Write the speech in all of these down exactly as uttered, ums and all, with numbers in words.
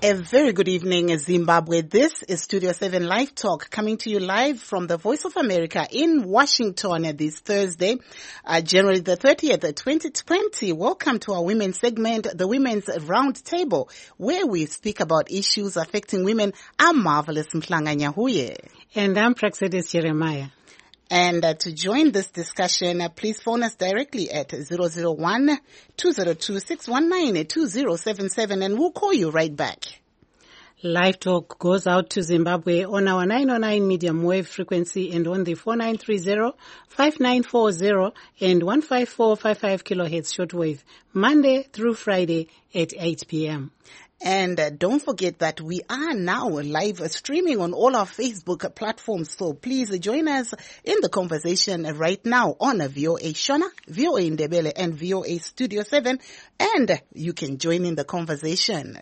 A very good evening, Zimbabwe. This is Studio seven Live Talk, coming to you live from the Voice of America in Washington this Thursday, uh, January the thirtieth, twenty twenty. Welcome to our women's segment, the Women's Round Table, where we speak about issues affecting women. I'm Marvelous Mhlanga Nyahuye. And I'm Praxedis Jeremiah. And uh, to join this discussion, uh, please phone us directly at zero zero one, two zero two, six one nine, two zero seven seven, and we'll call you right back. Live Talk goes out to Zimbabwe on our nine oh nine medium wave frequency and on the four nine three zero, five nine four zero and one five four five five kilohertz shortwave, Monday through Friday at eight p.m. And uh, don't forget that we are now live streaming on all our Facebook platforms. So please join us in the conversation right now on V O A Shona, V O A Ndebele, and V O A Studio seven. And you can join in the conversation.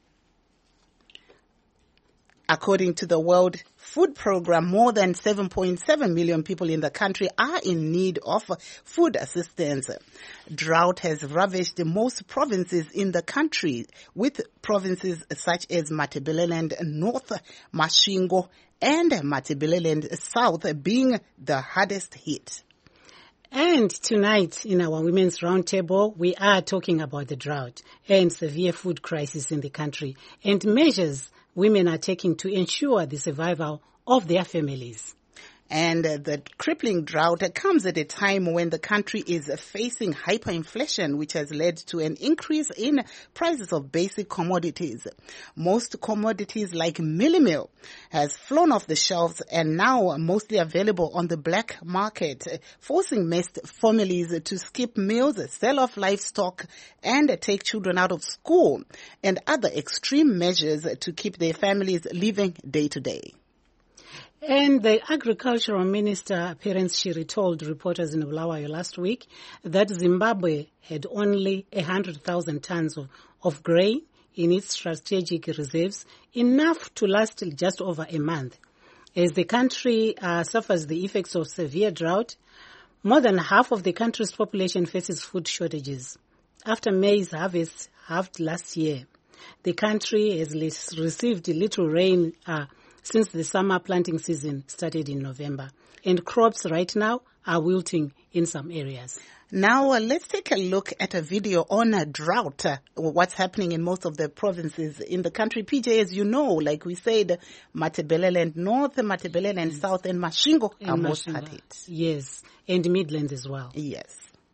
According to the World Food Program, more than seven point seven million people in the country are in need of food assistance. Drought has ravaged most provinces in the country, with provinces such as Matabeleland North, Masvingo, and Matabeleland South being the hardest hit. And tonight in our Women's Roundtable, we are talking about the drought and severe food crisis in the country and measures women are taking to ensure the survival of their families. And uh, the crippling drought uh, comes at a time when the country is uh, facing hyperinflation, which has led to an increase in prices of basic commodities. Most commodities like Millie Meal has flown off the shelves and now are mostly available on the black market, uh, forcing most families to skip meals, sell off livestock, and uh, take children out of school, and other extreme measures uh, to keep their families living day to day. And the Agricultural Minister, Perence Shiri, told reporters in Bulawayo last week that Zimbabwe had only one hundred thousand tons of, of grain in its strategic reserves, enough to last just over a month. As the country uh, suffers the effects of severe drought, more than half of the country's population faces food shortages. After maize harvest halved last year, the country has received little rain uh, since the summer planting season started in November. And crops right now are wilting in some areas. Now, uh, let's take a look at a video on a drought, uh, what's happening in most of the provinces in the country. P J, as you know, like we said, Matabeleland North, Matabeleland yes. South, and Masvingo are most hard hit. Yes, and Midlands as well. Yes.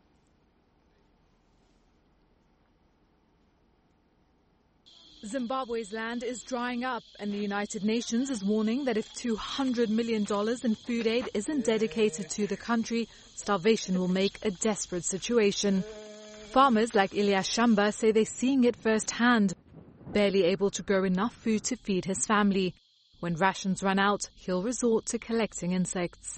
Zimbabwe's land is drying up, and the United Nations is warning that if two hundred million dollars in food aid isn't dedicated to the country, starvation will make a desperate situation. Farmers like Elias Shamba say they're seeing it firsthand, barely able to grow enough food to feed his family. When rations run out, he'll resort to collecting insects.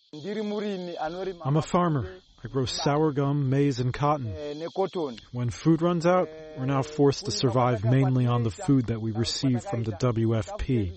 I'm a farmer. I grow sorghum, maize, and cotton. When food runs out, we're now forced to survive mainly on the food that we receive from the W F P.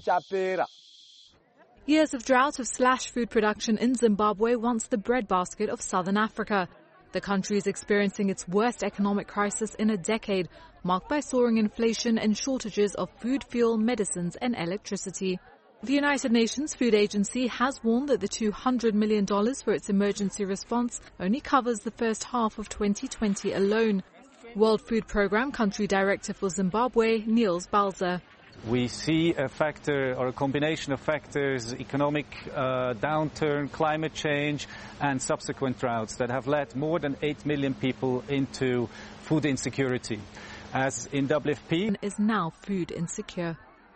Years of drought have slashed food production in Zimbabwe, once the breadbasket of southern Africa. The country is experiencing its worst economic crisis in a decade, marked by soaring inflation and shortages of food, fuel, medicines, and electricity. The United Nations Food Agency has warned that the two hundred million dollars for its emergency response only covers the first half of twenty twenty alone. World Food Programme Country Director for Zimbabwe, Niels Balzer. We see a factor or a combination of factors, economic uh, downturn, climate change, and subsequent droughts that have led more than eight million people into food insecurity. As in W F P is now food insecure.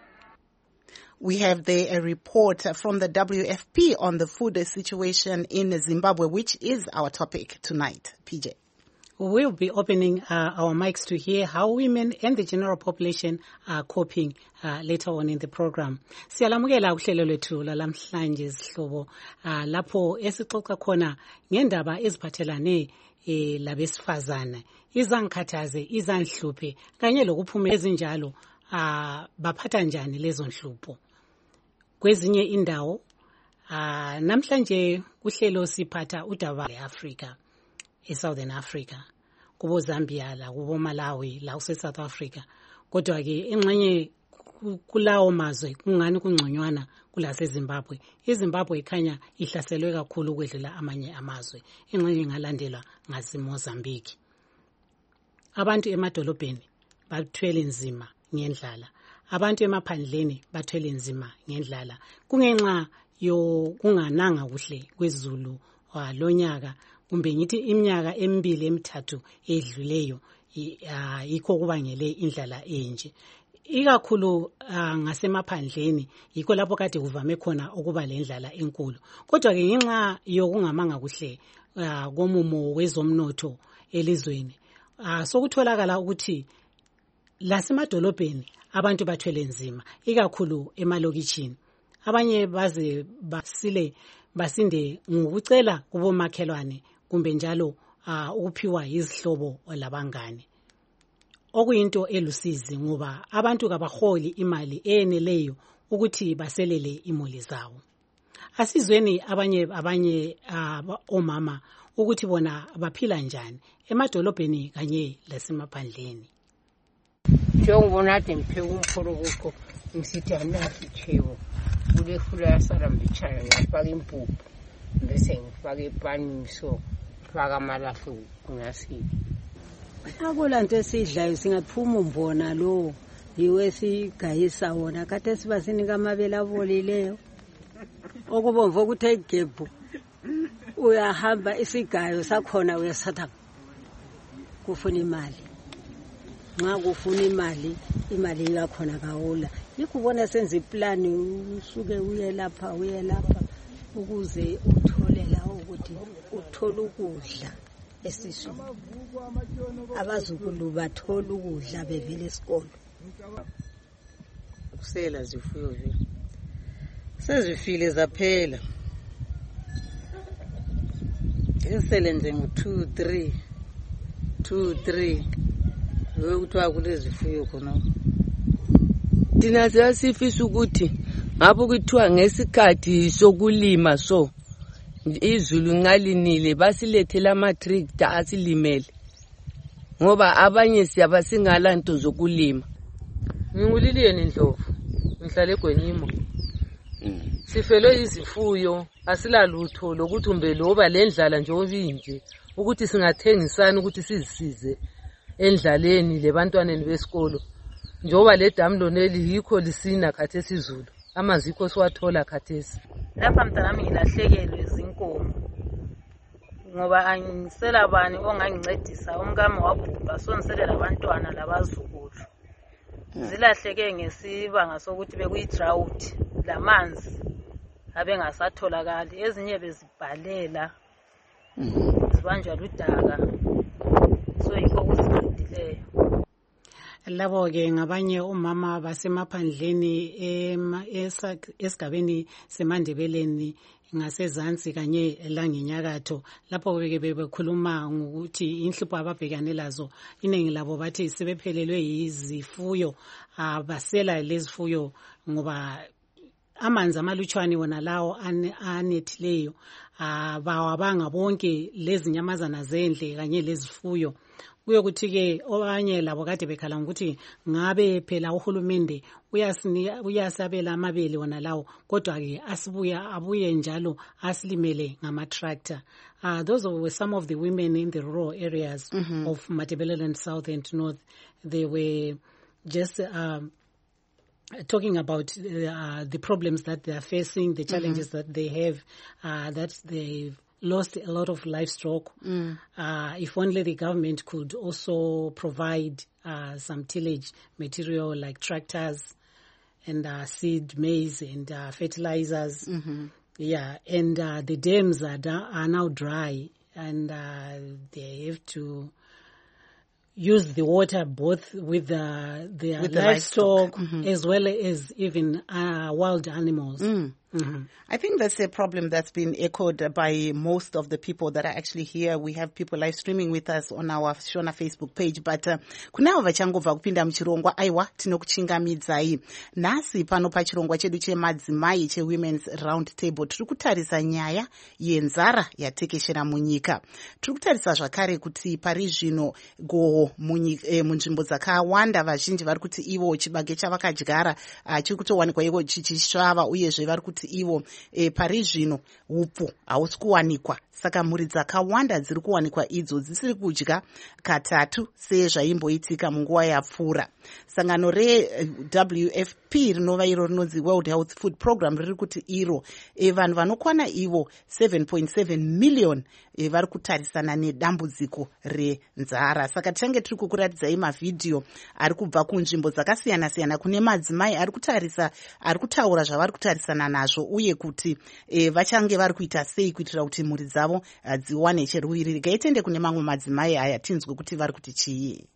We have there a report from the W F P on the food situation in Zimbabwe, which is our topic tonight. P J. We'll be opening uh, our mics to hear how women and the general population are coping uh, later on in the program. Siyalamukela uhlelo lwethu lalamhlanje sihlobo uh, lapho esixoxa khona ngendaba eziphathelane eh, labesifazana, izangikhathaze, izangihluphe kanye lokuphumela ezinjalo uh, baphatha njani lezo nhlupho. Kwezinye indawo uh, namhlanje kuhlelo siphatha udaba leAfrika. eSouthern Africa, kubo Zambia la kubo Malawi la kuse South Africa kodwa ke ingxenye kulawo mazwe kungani kungconywana kulase Zimbabwe. iZimbabwe ikhanya ihlaselwe kakhulu ukwedlula amanye amazwe. Ingxenye ingalandelwa ngase Mozambique. Abantu emadolobheni bathwele nzima ngendlala, abantu emaphandleni bathwele nzima ngendlala kungenxa yo kungananga kuhle kwezulu lonyaka, kumbe ngithi iminyaka emibili emithathu edluleyo yikho kubangele indlala enje. Ikakhulu ngasemaphandleni yikho lapho kade kuvame khona ukuba lendlala enkulu. Kodwa ke ngenxa yokungamanga kuhle komumo wezomnotho elizweni, sokutholakala ukuthi lasemadolobheni abantu bathwele nzima, ikakhulu emalokitshini. Abanye baze basile basinde ngokucela kubomakhelwane kumbe njalo ukuphiwa izihlobo labangane, okuyinto elusizi ngoba abantu kabaholi imali eneleyo ukuthi baselele imuli zawo. Asizweni abanye abanye omama ukuthi bona baphila njani emadolobheni kanye lasemaphandleni. Njengobona ade ngipheka umphoroko ngisithi anathi chewo kule fula yasala mbichana ngifaka impuphu bese ngifaka epani so ngifaka amalahle kungasiphi. Akulanto esidlayo singaphuma umbona lo yiwe sigayisa wona kade siba sinika amabele abolileyo okubomva ukuthi igebhu uyahamba isigayo sakhona uyasatha kufuna imali. Nxa kufuna imali imali yakhona kaula yikubona senza iplani usuke uye lapha uye lapha ukuze uthole la ukuthi uthola ukudla esiswini. Abazukulu bathola ukudla bevele esikolo. Kusela zifuyo vele sezifile zaphela. Isele nje ngo two three two three lokuthiwa kulezifuyo khona. Thina siyasifisa ukuthi ngabe kuthiwa ngesikhathi sokulima so izulu ngalinile basilethela ama-tractor asilimele ngoba abanye siyaba singala nto zokulima. Nginguliliyeni Ndlovu ngihlala eGwenyimo. Sifelwe izifuyo asilalutho lokuthi umbe loba lendlala nje obinje ukuthi singathengisana ukuthi sizisize endlaleni lebantwaneni besikolo njoba le damu loneli yikho lisina khathesi izulu amazikho siwathola khathesi. Lapha mntanami ngilahlekelwe izinkomo ngoba angisela bani ongangincedisa. Umkami wabhubha so ngisele labantwana labazukulu zilahleke ngesibanga sokuthi bekuyi-drought lamanzi abengasatholakali. Ezinye bezibhalela zibanjwa ludaka so yikho kusiqedileyo. Labo ke ngabanye umama basemaphandleni esigabeni semandebeleni ngasezansi kanye langenyakatho lapho ke bebekhuluma ngokuthi inhlupho ababhekane lazo iningi labo bathi sebephelelwe yizifuyo abasela lezifuyo ngoba amanzi amalutshwane wona lawo anethileyo abawabanga bonke lezi nyamazana zendle kanye lezifuyo. Kuyokuthi ke obanye labo kade bekhala ukuthi ngabe phela uhulumende uyasinika uyasabela amabele wona lawo kodwa ke asibuya abuye njalo asilimele ngama tractor. Uh, those were some of the women in the rural areas mm-hmm. of Matabeleland South and North. They were just um, talking about uh, the problems that they are facing, the challenges mm-hmm. that they have, uh, that they've lost a lot of livestock. Mm. Uh, if only the government could also provide uh, some tillage material like tractors and uh, seed, maize and uh, fertilizers. Mm-hmm. Yeah, and uh, the dams are, are now dry and uh, they have to use the water both with the, the with livestock the mm-hmm. as well as even uh, wild animals. Mm. Mm-hmm. I think that's a problem that's been echoed by most of the people that are actually here. We have people live streaming with us on our Shona Facebook page, but uh, kunavo vachangobva kupinda muchirongwa aiwa tinokuchingamidzai. Nhasi pano pachirongwa chedu chemadzimai che Women's Round Table tiri kutarisa nyaya yenzara yatekeshera munyika. Tiri kutarisa zvakare kuti pari zvino goho eh, munzvimbo dzakawanda vazhinji vari kuti ivo chibage chavakadyara uh, chiri kutowanikwa ivo chichisvava uyezve vari kuti ivo e, pari zvino upfu hausi kuwanikwa. Saka mhuri dzakawanda dziri kuwanikwa idzo dzisiri kudya katatu sezvaimboitika munguva yapfuura. Sangano re-W F P rinova iro rinonzi World Health Food Program riri kuti iro e, vanhu vanokwana ivo seven point seven million e, vari kutarisana nedambudziko renzara. Saka tichange tiri kukuratidzai mavhidhiyo ari kubva kunzvimbo dzakasiyana-siyana kune madzimai ari kutarisa ari kutaura zvavari kutarisana nazvo uye kuti e, vachange vari kuita sei kuitira kuti mhuri dzavo dziwane cheruviri. Gaitende kune mamwe madzimai aya tinzwe kuti vari kuti chii.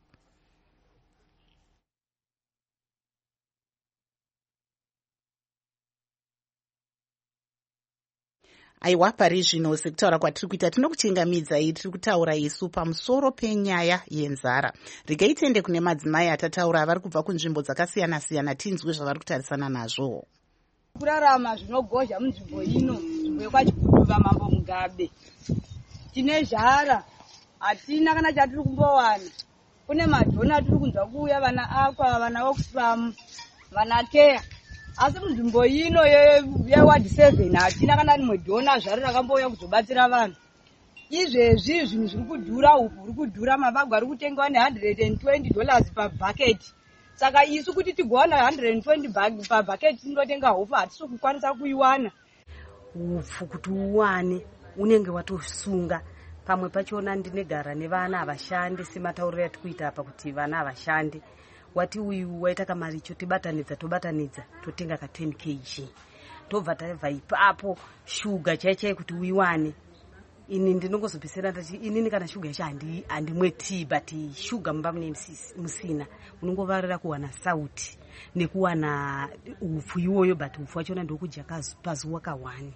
Aiwa, pari zvino sekutaura kwatiri kuita tinokuchingamidzai tiri kutaura isu pamusoro penyaya yenzara. Regaitende kune madzimai atataura vari kubva kunzvimbo dzakasiyana-siyana tinzwe zvavari kutarisana nazvo. Kurarama zvinogozha munzvimbo ino, nzvimbo yekwachikuduva Mambo Mugabe. Tine zhara, hatina kana chatiri kumbowana. Kune madhona tiri kunzwa kuuya vana Aqua, vana Oxfam, vana Care. Asi munzvimbo ino yeWard seven hatina kana rimwe dhona zvaro rakambouya kuzobatsira vanhu. Izvezvi zvinhu zviri kudhura uku, zviri kudhura mavagwa ari kutengewa ne one hundred twenty dollars per bucket. Saka isu kuti tigowana one hundred twenty per bucket tinotenga hofu hatisi kukwanisa kuiwana. Upfu kuti uwane unenge watosunga. Pamwe pachona ndinegara nevana avashandi sematauriro atikuita apa kuti vana havashandi. Wati uyu waita kamari cho tibatanidza tobatanidza totenga ka ten kilograms. Tobva tabva ipapo shuga chaichai kuti uiwane. Ini ndinongozopesera ndati inini kana shuga yacho handi handimwe tea but shuga mumba mune musina unongovarira kuwana sauti nekuwana upfu iwoyo but upfu wachona ndokudya pazuva kawani.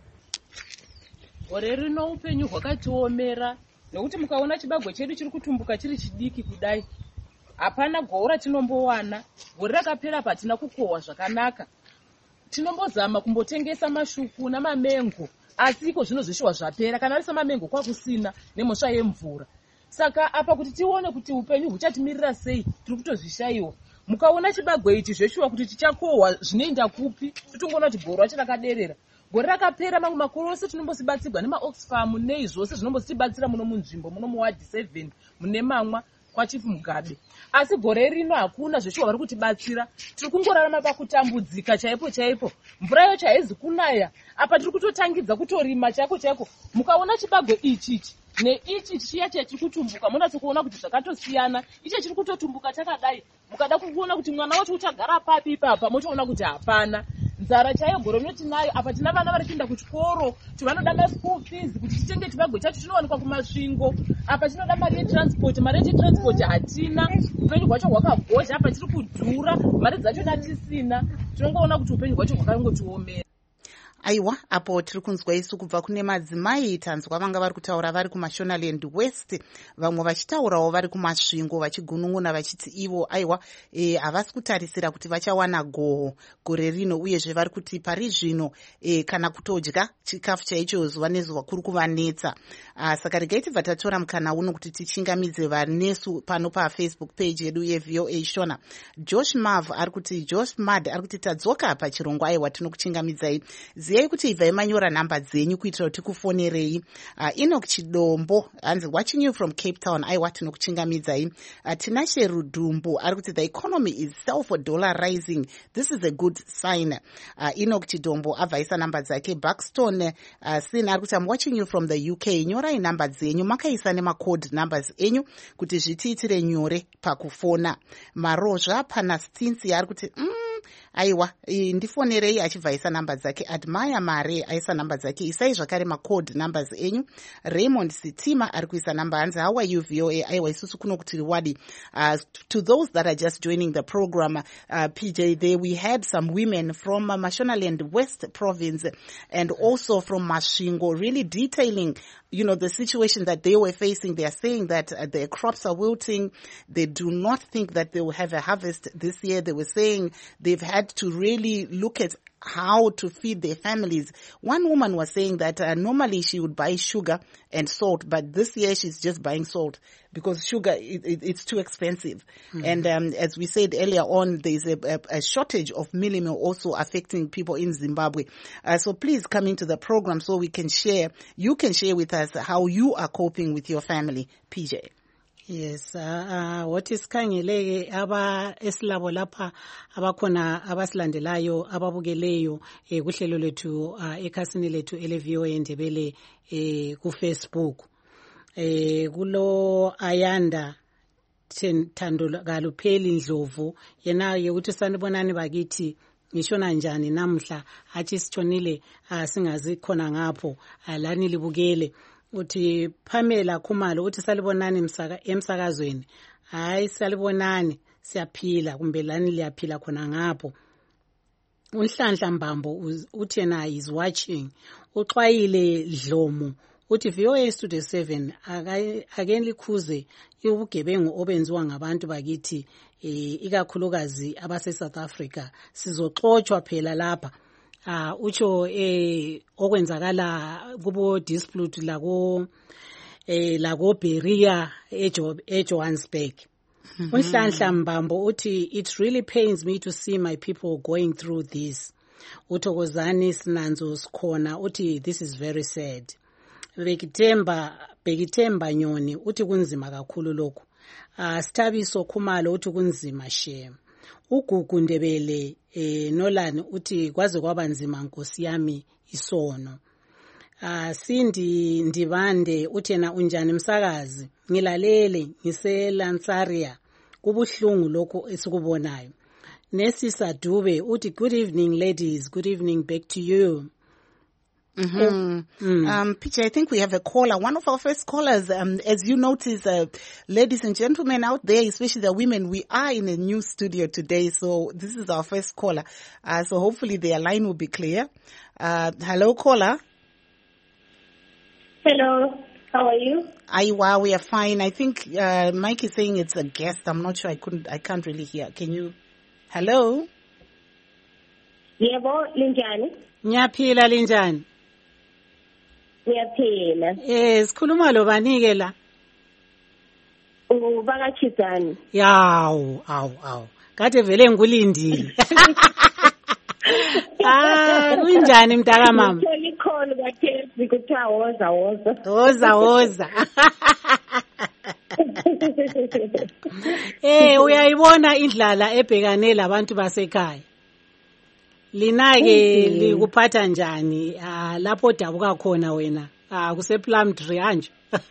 Gore rino upenyu hwakatiomera nekuti mukaona chibagwe chedu chiri kutumbuka chiri chidiki kudai. Hapana gora tinombowana. Gore rakapera patina kukohwa zvakanaka. Tinombozama kumbotengesa mashuku namamengo. Asi iko zvinozvishuwa zvapera kana ari samamengo kwakusina nemhosva yemvura. Saka apa kuti tione kuti upenyu huchatimirira sei tiri kutozvishaiwa. Mukaona chibagwe ichi zveshuwa kuti tichakohwa zvinoenda kupi titongoona kuti goro racho rakaderera. Gore rakapera mamwe makore ose tinombosibatsirwa nemaOxfam neizvose zvinombotibatsira muno munzvimbo muno muWard seven mune mamwa kwaChief Mugabe. Asi gore rino hakuna zveshuwa vari kutibatsira. Tiri kungorarama pakutambudzika chaipo chaipo. Mvura yacho haizi kunaya. Apa tiri kutotangidza kutorima chaiko chaiko. Mukaona chibagwe ichi ichi neichi chiya chiri kutumbuka munatso kuona kuti zvakatosiyana. Ichi chiri kutotumbuka chakadai. Mukada kuona kuti mwana wacho uchagara papi ipapa motoona kuti hapana. Nzara chaiyo goro tinayo apa tina vana vari kuenda kuchikoro kuti vanoda ma-school fees kuti titenge chibagwe chacho chinowanikwa kumasvingo. Apa chinoda mari yetransport, mari yetransport hatina. Upenyu hwacho hwakagozha apa chiri kudhura, mari dzacho hatisina. Tinongoona kuti upenyu hwacho hwakangotiomera. Aiwa, apo tiri kunzwa isu kubva kune madzimai tanzwa vanga vari kutaura vari kuMashonaland West, vamwe vachitaurawo vari kumasvingo vachigunun'una vachiti ivo aiwa e, havasi kutarisira kuti vachawana goho gore rino uyezve vari kuti pari zvino e, kana kutodya chikafu chaicho zuva nezuva kuri kuvanetsa. Saka regai tibva tatora mukana uno kuti tichingamidze vanesu pano paFacebook page yedu yeV O A Shona. Josh Mav ari kuti Josh Mad ari kuti tadzoka pachirongwa aiwa tinokuchingamidzai. Ziyai kuti ibvai manyora nhamba dzenyu kuitira kuti tikufonerei. Uh, Enoch Chidombo hanzi watching you from Cape Town. Aiwa tinokuchingamidzai. Uh, Tinashe Rudumbu ari kuti the economy is self dollar rising. This is a good sign. Uh, Enoch Chidombo abvaisa nhamba dzake. Buxton uh, Sin ari kuti I'm watching you from the U K. Nyorai nhamba dzenyu makaisa nemacode numbers enyu kuti zvitiitire nyore pakufona. Marozva Panastinsi ari kuti mm, aiwa ndifonerei achibva isa namba dzake. Admire Mare aisa namba dzake. Isai zvakare macode numbers enyu. Raymond Sitima ari kuisa namba hanzi. How are you V O A? Aiwa isusu kuno kuti riwadi. Uh, to those that are just joining the program, uh, P J, there we had some women from uh, Mashonaland West Province and also from Masvingo really detailing, you know, the situation that they were facing. They are saying that uh, their crops are wilting. They do not think that they will have a harvest this year. They were saying they've had to really look at how to feed their families. One woman was saying that uh, normally she would buy sugar and salt, but this year she's just buying salt because sugar, it, it, it's too expensive. Mm-hmm. And um, as we said earlier on, there's a, a, a shortage of mealie meal also affecting people in Zimbabwe. Uh, so please come into the program so we can share, you can share with us how you are coping with your family, P J. Yes, uh, uh, what is khangeleke aba esilabo lapha abakhona abasilandelayo ababukeleyo eh, kuhlelo lethu uh, ekhasini lethu ele V O A Ndebele eh, ku Facebook eh, kulo Ayanda Thando Galupheli Ndlovu yena ukuthi sanibonani bakithi ngishona njani namhla athi sithonile uh, singazi khona ngapho uh, lani libukele uthi Pamela Khumalo uthi salibonani emsaka emsakazweni. Hayi salibonani siyaphila kumbe lani liyaphila khona ngapho. Unhlanhla Mbambo uthi yena is watching. Uxwayile Dlomo uthi V O A Studio seven again likhuze ubugebengu obenziwa ngabantu bakithi eh, ikakhulukazi abase South Africa sizoxoxwa phela lapha. Uh, ucho eh okwenzakala kubo dispute lako eh lako Beria ejo eJohannesburg. Unhlanhla Mbambo uthi it really pains me to see my people going through this. Uthokozani Sinanzo Sikhona uthi this is very sad. Bekitemba Bekitemba Nyoni uthi kunzima kakhulu lokho. Uh, Stabiso Khumalo uthi kunzima shame. Ugugu Ndebele eh Nolani uthi kwaze kwaba nzima Nkosi yami isono. Ah Sindi Ndibande uthena unjani msakazi ngilalele ngiseLansaria kubuhlungu lokho esikubonayo. Nesisa Dube uthi good evening ladies, good evening back to you. Mm-hmm. Mm. Um, P J, I think we have a caller, one of our first callers. Um, as you notice, uh, ladies and gentlemen out there, especially the women, we are in a new studio today, so this is our first caller. Uh, so hopefully their line will be clear. Uh, hello, caller. Hello, how are you? Aiwa, we are fine. I think uh, Mike is saying it's a guest. I'm not sure. I couldn't. I can't really hear. Can you? Hello. Yebo, linjani? Ngiyaphila linjani? Ngiyaphila. Eh, sikhuluma lo banike la. Ubakachizani. Yawu, awu, awu. Kade vele ngulindile. Ah, kunjani mntaka mama? Ngithola ikholo kaThesi kuthiwa woza woza. Woza woza. Eh, uyayibona indlala ebhekane labantu basekhaya. Lina ke likuphatha njani ah lapho dabuka khona wena ah kuse Plum Tree anje?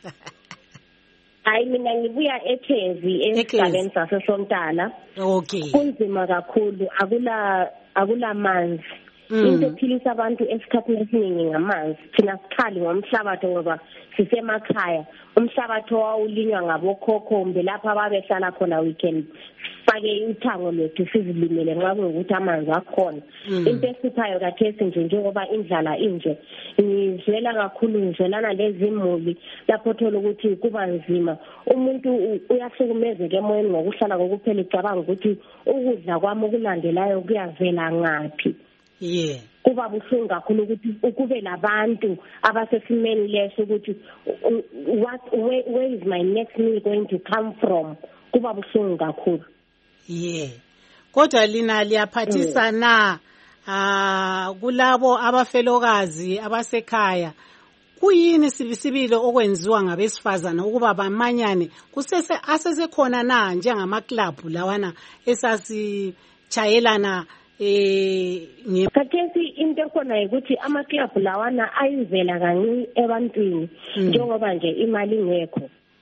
Hayi mina ngibuya eThevi esigabeni saseSontala. Okay. Kunzima kakhulu akula akula manzi. Into ephilisa abantu esikhathini esiningi ngamanzi. Thina sikhali ngomhlabathi ngoba sisemakhaya. Umhlabathi owawulinywa ngabokhokho mbe lapha babehlala khona weekend. Fake uthango lethu sizilimele nxa ngokuthi amanzi akhona. Into esiphayo kaThesi nje njengoba indlala inje. Ngizwela kakhulu ngizwelana lezimuli lapho thola ukuthi kuba nzima. Umuntu uyahlukumezeka emoyeni ngokuhlala kokuphela icabanga ukuthi ukudla kwami okulandelayo kuyavela ngaphi. Yeah. Kuba buhlungu kakhulu ukuthi ukube labantu abasesimeni leso ukuthi what where, where is my next meal going to come from? Kuba buhlungu kakhulu. Yeah. Kodwa lina liyaphathisa na ah kulabo abafelokazi abasekhaya kuyini sibisibilo okwenziwa ngabesifazana ukuba bamanyane kusese asesekhona na njengama club lawana esasi chayelana eh ngekhathesi into khona ukuthi ama club lawana ayivela kancane ebantwini njengoba nje imali ngekho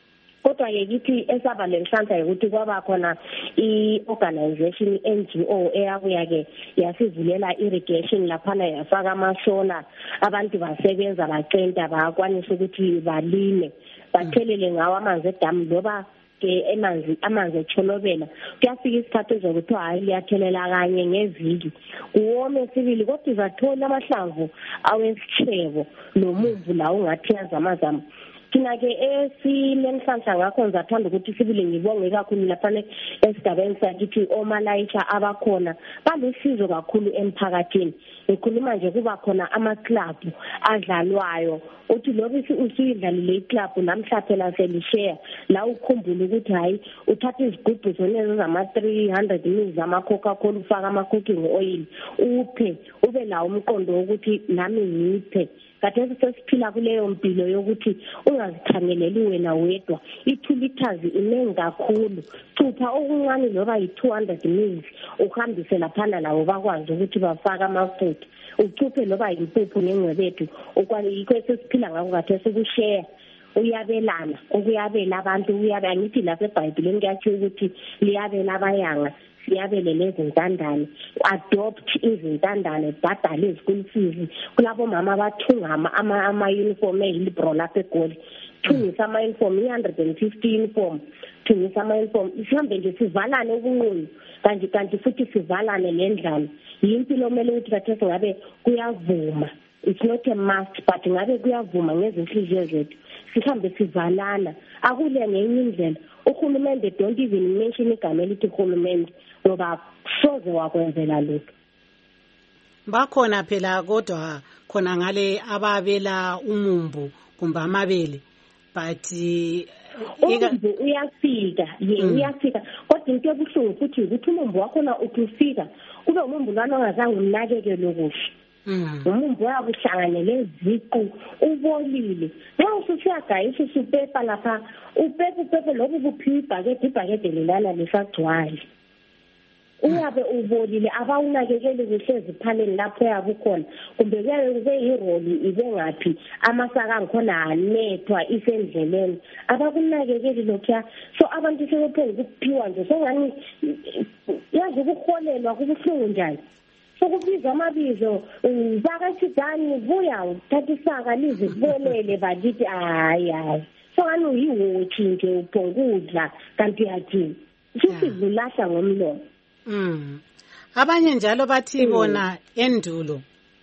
kodwa-ke kithi esaba lenhlanhla yokuthi kwaba khona i-organization i-N G O eyabuya-ke yasivulela irrigation laphana yafaka amasola abantu basebenza bacenta bakwanisa ukuthi balime bathelele ngawo amanzi edamu loba ke emanzi amanzi echolobela kuyafika isikhathi ezokuthi hayi liyathelela kanye ngeviki kuwome sibili kodwa izathola amahlamvu awesithebo nomumbu la ungathi yazamazama thina ke esilenhlanhla ngakho ngizathanda ukuthi sibili ngibonge kakhulu lapha esigabeni sakithi omalayisha abakhona balusizo kakhulu emphakathini ekhuluma nje kuba khona ama-club adlalwayo uthi lobi usuyidlalile i-club namhla phela selishare la ukhumbula ukuthi hayi uthatha izigubhu zonezo zama three hundred ml zama Coca-Cola ufaka ama cooking oil uphe ube la umqondo wokuthi nami ngiphe kade sesiphila kuleyo mpilo yokuthi ungazikhangeleli wena wedwa i-two liters inengi kakhulu cupha okuncane loba yi-two hundred ml uhambise laphana labo bakwazi ukuthi bafaka amafutha ucuphe loba impuphu ngengcebethu okwayikho sesiphila ngako kade sekushare uyabelana ukuyabela abantu uyabe ngithi lapha eBhayibhelini kuyathi ukuthi liyabela abayanga siyabele lezi ntandane adopt izintandane badala izikole fees kulabo mama bathunga ama ama uniform elibro lapha eGoli thungisa ama uniform one hundred fifty uniform thungisa ama uniform isihambe nje sivalane ubunqunu kanti kanti futhi sivalane lendlala yimpilo omele ukuthi bathe ngabe kuyavuma it's not a must but ngabe kuyavuma ngezinhliziyo zethu sihambe sivalana akule ngenye indlela uhulumende don't even mention igama elithi uhulumende ngoba soze wakwenzela lokho bakhona phela kodwa khona ngale ababela umumbu kumbe amabele but umumbu uyafika ye uyafika kodwa into ebuhlungu futhi ukuthi umumbu wakho na ukufika kube umumbu lwana ongazange umnakekele kuhle umumbu wakuhlanganele iziqu ubolile nxa usuyagayisa usupepa lapha upepa upepa lobu kuphiwa ibhakede ibhakede lelana lisagcwala uyabe ubolile abawunakekeli kuhle ziphaleni lapho yabe khona kumbe kuyabe kube yiroli ibe ngaphi amasaka angikhona anethwa isendleleni abakunakekeli lokho so abantu sebephela ukuphiwa nje sengani yazi ukuholelwa kubuhlungu njani sokubiza amabizo bakashidani buya uthatha isaka lize kubelele bakithi hayi hayi so ngani uyiwothi nje uphongudla kanti yathi sisidlulahla ngomlomo. Mm. Abanye njalo bathi bona endulo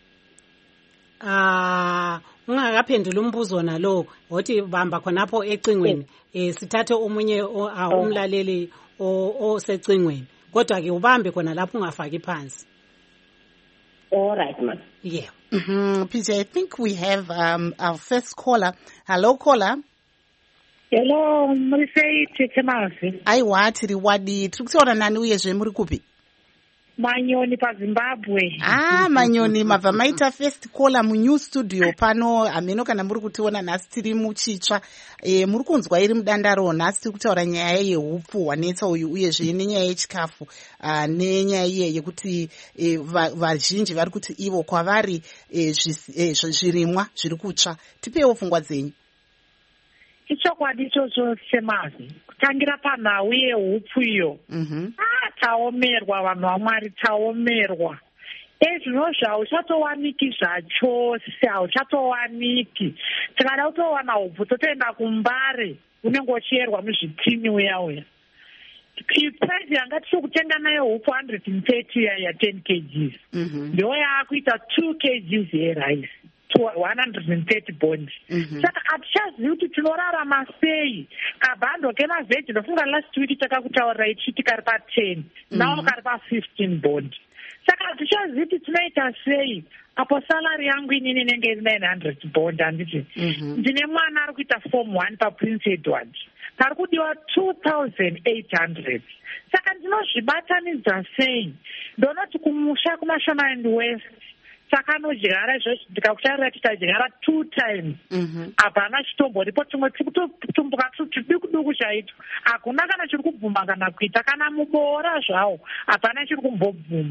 ah ungakaphendula umbuzo nalo othi bamba khonapho ecingweni eh sithathe umunye umlaleli osecingweni kodwa ke ubambe khona lapho ungafaki phansi. All right, ma'am. Yeah. Mm-hmm. P J, I think we have um, our first caller. Hello, caller. Hello, Mrisei Chemazi. Aiwa tiri wadi. Tukutiona nani uyezwe muri kupi? Manyoni pa Zimbabwe. Ah, Manyoni mabva maita first caller mu new studio pano ameno kana muri kutiona nasi tiri muchitsva. E muri kunzwa iri mudandaro nasi tiri kutaura nyaya yehupu wanetsa uyu uyezve nenyaya yechikafu uh, nenyaya iye yekuti e, vazhinji vari kuti ivo kwavari e, zvirimwa zviri kutsva. Tipewo pfungwa dzenyu. Ichokwadi ichocho Chemazi kutangira panhau yehupfu iyo ah taomerwa vanhu vaMwari taomerwa ezvino zvauchatowaniki zvachose hauchatowaniki tikada kutowana hupfu totoenda kumbare unenge uchiyerwa muzvitini uya uya price yanga tiri kutenga nayo hupfu one hundred thirty ya ten kilograms ndo yaakuita two kilograms yerice one hundred thirty bonds. Saka hatichazivi kuti tinorarama sei. Kabhando kemavheji ndofunga last week takakutaurira ichiti kari pa ten nawo kari pa fifteen bond. Saka hatichazivi kuti tinoita sei. Apo salary yangu inini inenge nine hundred bond handiti. Ndine mwana ari kuita form one pa Prince Edward. Pari kudiwa two thousand eight hundred. Saka ndinozvibatanidza sei. Ndonoti kumusha kumaShona and West saka nodyara izvozvo ndikakutarira kuti tadyara two times hapana chitomboripo tumwe tiri kutumbuka tuduku duku chaito hakuna kana chiri kubvuma kana kuita kana muboora zvawo hapana chiri kumbobvuma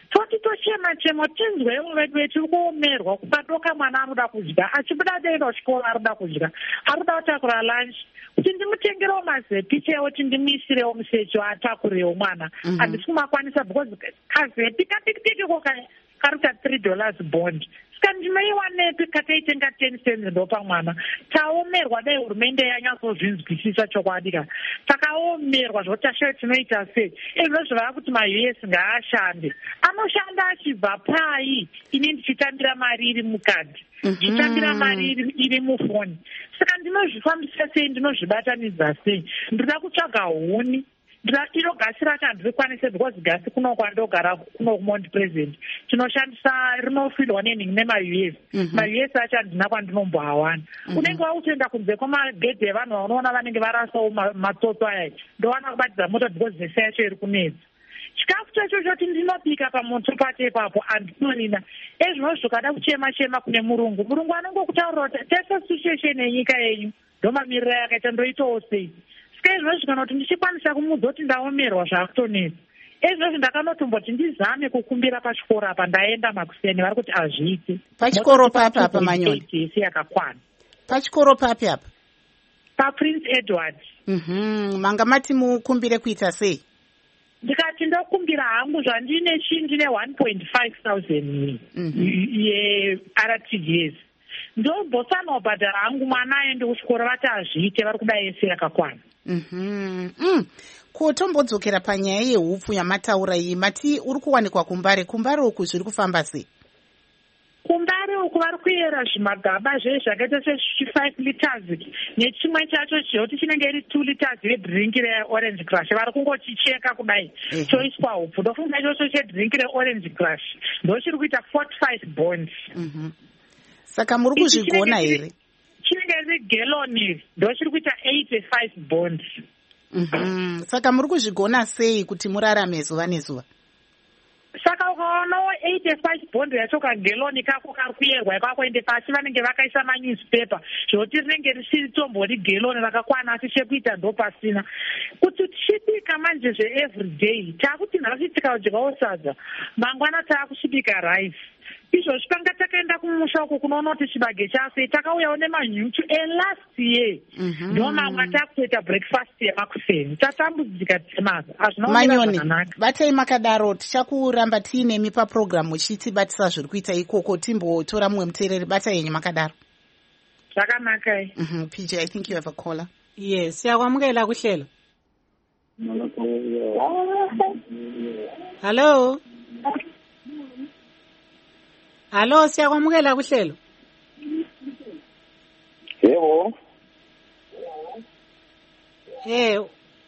toti tochema chema tinzwe vedu vetu kuomerwa kupadoka mwana anoda kudya achibuda denda chikoro arida kudya arida kutakura lunch kuti ndimutengerewo mazepi chaiwo kuti ndimuisirewo musecho atakurewo mwana handisi kumakwanisa because kazepi kadikidikiko karuta three dollars bond saka ndinoiwanepi kataitenga ten cents ndopa mwana taomerwa dai hurumende yanyatsozvinzwisisa chokwadika takaomerwa zvotashe tinoita sei izvo zvava kuti ma-U S ngaashande anoshanda achibva pai ine ndichitambira mari iri mukadhi ndichitambira mari iri mufoni saka ndinozvifambisa sei ndinozvibatanidza sei ndinoda kutsvaga huni iro gasi racho handirikwanise because gasi kuno kwandogara kuno kumondi president tinoshandisa rinofilwa neningi nema-U S ma-U S acho handina kwandinomboawana unenge wakutoenda kunze kwamagedhi evanhu vaunoona vanenge varasawo matsotso aya ndowana kubatidza moto because nhese yacho iri kunedza chikafu chacho choti ndinobika pamoto pacho ipapo handinorina ezvinozvo kada kuchema chema kune murungu murungu anongokutaurira kuti tese situation yenyika yenyu ndomamiriro yakaita ndoitawo sei saka izvozvo kana kuti ndichikwanisa kumudza kuti ndaomerwa zvakutonetsa izvozvo ndakanotomboti ndizame kukumbira pachikoro apa ndaenda makuseni vari kuti hazviiti pachikoro papi apa Manyoni esi yakakwana pachikoro papi apa paprince Edward manga mati mukumbire kuita sei ndikati ndokumbira hangu zvandine chii ndine one point five thousand ye-R T G S ndobhosana wabhadhara hangu mwana aende kuchikoro vati hazviite vari kuda ese yakakwana kutombodzokera panyaya yehupfu yamataura iyi mati uri kuwanikwa kumbare kumbare uku zviri kufamba sei kumbare uku vari kuyera zvimagaba zve zvakaita se-five liters nechimwe chacho choti chinenge iri two liters yedhiringi reorange crush vari kungochicheka kudai choiswa hupfu ndofunga ichocho chedhiringi reorange crush ndo chiri kuita forty five bonds saka muri kuzvigona here chinenge iri geloni ndo chiri kuita eighty five bonds saka muri kuzvigona sei kuti murarame zuva nezuva saka ukaonawo eighty five bond yacho kageloni kako kari kuyerwa ikako ende pasi vanenge vakaisa manewspaper zvoti rinenge risiri tombori geloni rakakwana asi chekuita ndo pasina kuti tichibika manje zveeveryday taakuti nhasi tikadyawo sadza mangwana taakuchibika rice izvozvi tanga takaenda kumusha uko kunoona kuti chibage chase takauyawo nemanyuchu elast year ndo mamwe atakutoita breakfast yemakuseni tatambudzika temaza Manyoni batai makadaro tichakuramba tiinemi papurogiramu muchitibatisa zviri kuita ikoko timbotora mumwe muteereri bata yenyu makadaro zvakanaka P J I think you have a caller yes siyakwamukela kuhlelo hello Hallo siyakwamukela kuhlelo Yebo Eh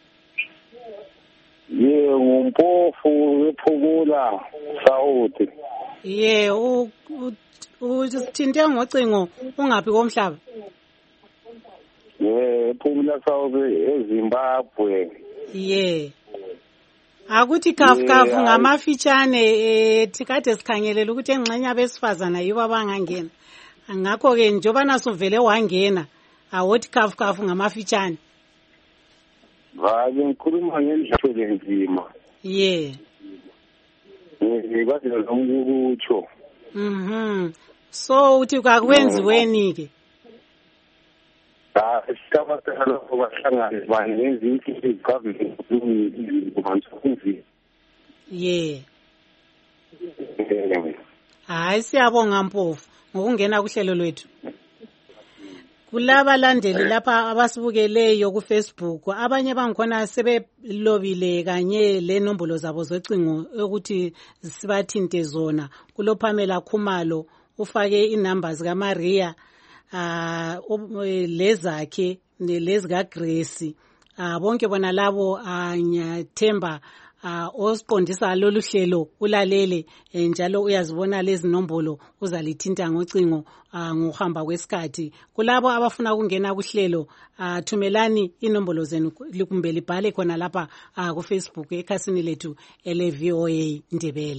Ye ngumpofu ephukula South Ye u uthinte ngocingo ungaphi komhlaba Ye ephukula South eZimbabwe Ye Akuthi kafu kafu ngamafitshane eh tikade sikhangelela ukuthi engxenye abesifazana yibo abangangena ngakho ke njoba naso vele wangena awothi kafu kafu ngamafitshane Vale ngikhuluma ngendlela enzima yeah ngikwazi nokutsho mhm so uthi kakwenziweni ke Ah, siyabathatha lokho bahlangane bangenza into ezigovernment umantsukuzini. Yeah. Hayi siyabonga Mpofu ngokungena kuhlelo lwethu. Kulaba landeli lapha abasibukeleyo ku Facebook abanye bangikhona sebelobile kanye lenombolo zabo zocingo ukuthi sibathinte zona kulo Pamela Khumalo ufake inamba zika Maria ah lezakhe nelezika Grace ah bonke bona labo anyathemba ah osiqondisa lolu hlelo ulalele njalo uyazibona lezi nombolo uzalithinta ngocingo ngohamba kwesikhathi kulabo abafuna ukungena kuhlelo thumelani inombolo zenu kumbe libhale khona lapha ku Facebook ekhasini lethu ele V O A Ndebele.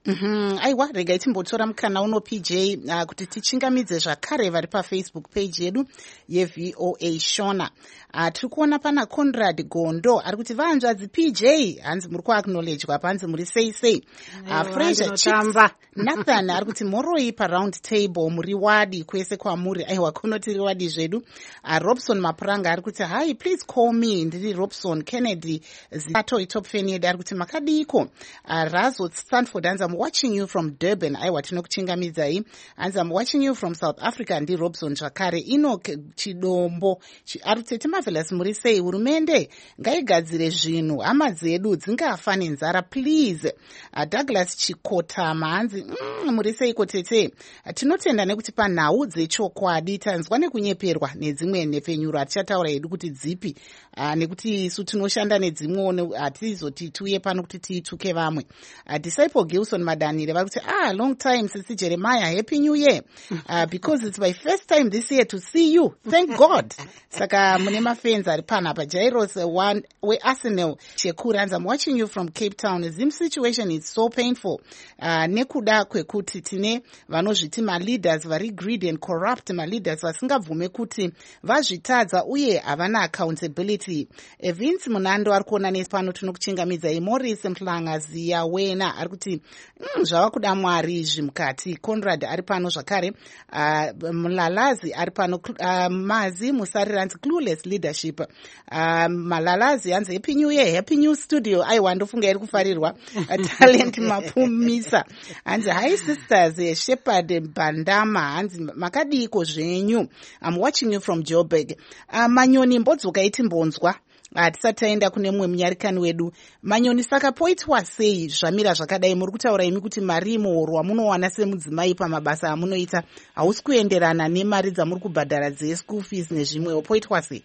Mhm, aiwa regai timbotora mukana uno P J uh, kuti tichingamidze zvakare vari pafacebook page yedu yeV O A Shona. Uh, tiri kuona pana Conrad Gondo ari kuti vanzvadzi P J hanzi muri kuacknowledgwa panzi muri sei sei. Uh, Fraser Chicks Nathan ari kuti moroi paround table muri wadi kwese kwamuri aiwa kunotiri wadi zvedu. Uh, Robson Mapuranga ari kuti hi please call me ndiri Robson Kennedy Zitatoi top fan yedu ari kuti makadiko. Uh, Razo Stanford hanzi I'm watching you from Durban. Aiwa tinokuchingamidzai. Hanzi I'm watching you from South Africa ndi Robson zvakare. Enoch Chidombo ari kuti Marvelous muri sei hurumende ngaigadzire zvinhu hama dzedu dzingafa nenzara please. Uh, Douglas Chikotama hanzi mm, muri seiko tete. Uh, tinotenda nekuti panhau dzechokwadi tanzwa nekunyeperwa nedzimwe nhepfenyuro hatichataura hedu kuti dzipi. Uh, nekuti isu tinoshanda nedzimwe hatizoti tiuye pano kuti tiituke vamwe. Uh, Disciple Gilson Madanire vari kuti ah long time sisi Jeremiah happy new year uh, because it's my first time this year to see you thank God. Saka mune mafans ari panapa Jairos uh, one weArsenal Chekuranza I'm watching you from Cape Town. Zim situation is so painful uh, nekuda kwekuti tine vanozviti maleaders vari greedy and corrupt maleaders vasingabvume kuti vazvitadza uye havana accountability. uh, Vince Munando ari kuona nepano tinokuchingamidzai. Morris Mhlanga Ziya Wena ari kuti mm, zvava kuda mwari izvi mukati. Conrad ari pano zvakare. uh, Mulalazi ari pano. uh, Mazi Musari ranzi clueless leadership. uh, Malalazi hanzi happy new year happy new studio aiwa ndofunga iri kufarirwa. uh, Talent Mapumisa hanzi hi sisters Shepherd Bandama hanzi makadiko zvenyu I'm watching you from Joburg. uh, Manyoni mbodzoka iti mbonzwa hatisati taenda kune mumwe munyarikani wedu. Manyoni saka poitwa sei zvamira zvakadai? Muri kutaura imi kuti mari muhoro wamunowana semudzimai pamabasa amunoita hausi kuenderana nemari dzamuri kubhadhara dzeschool fees nezvimwewo, poitwa sei?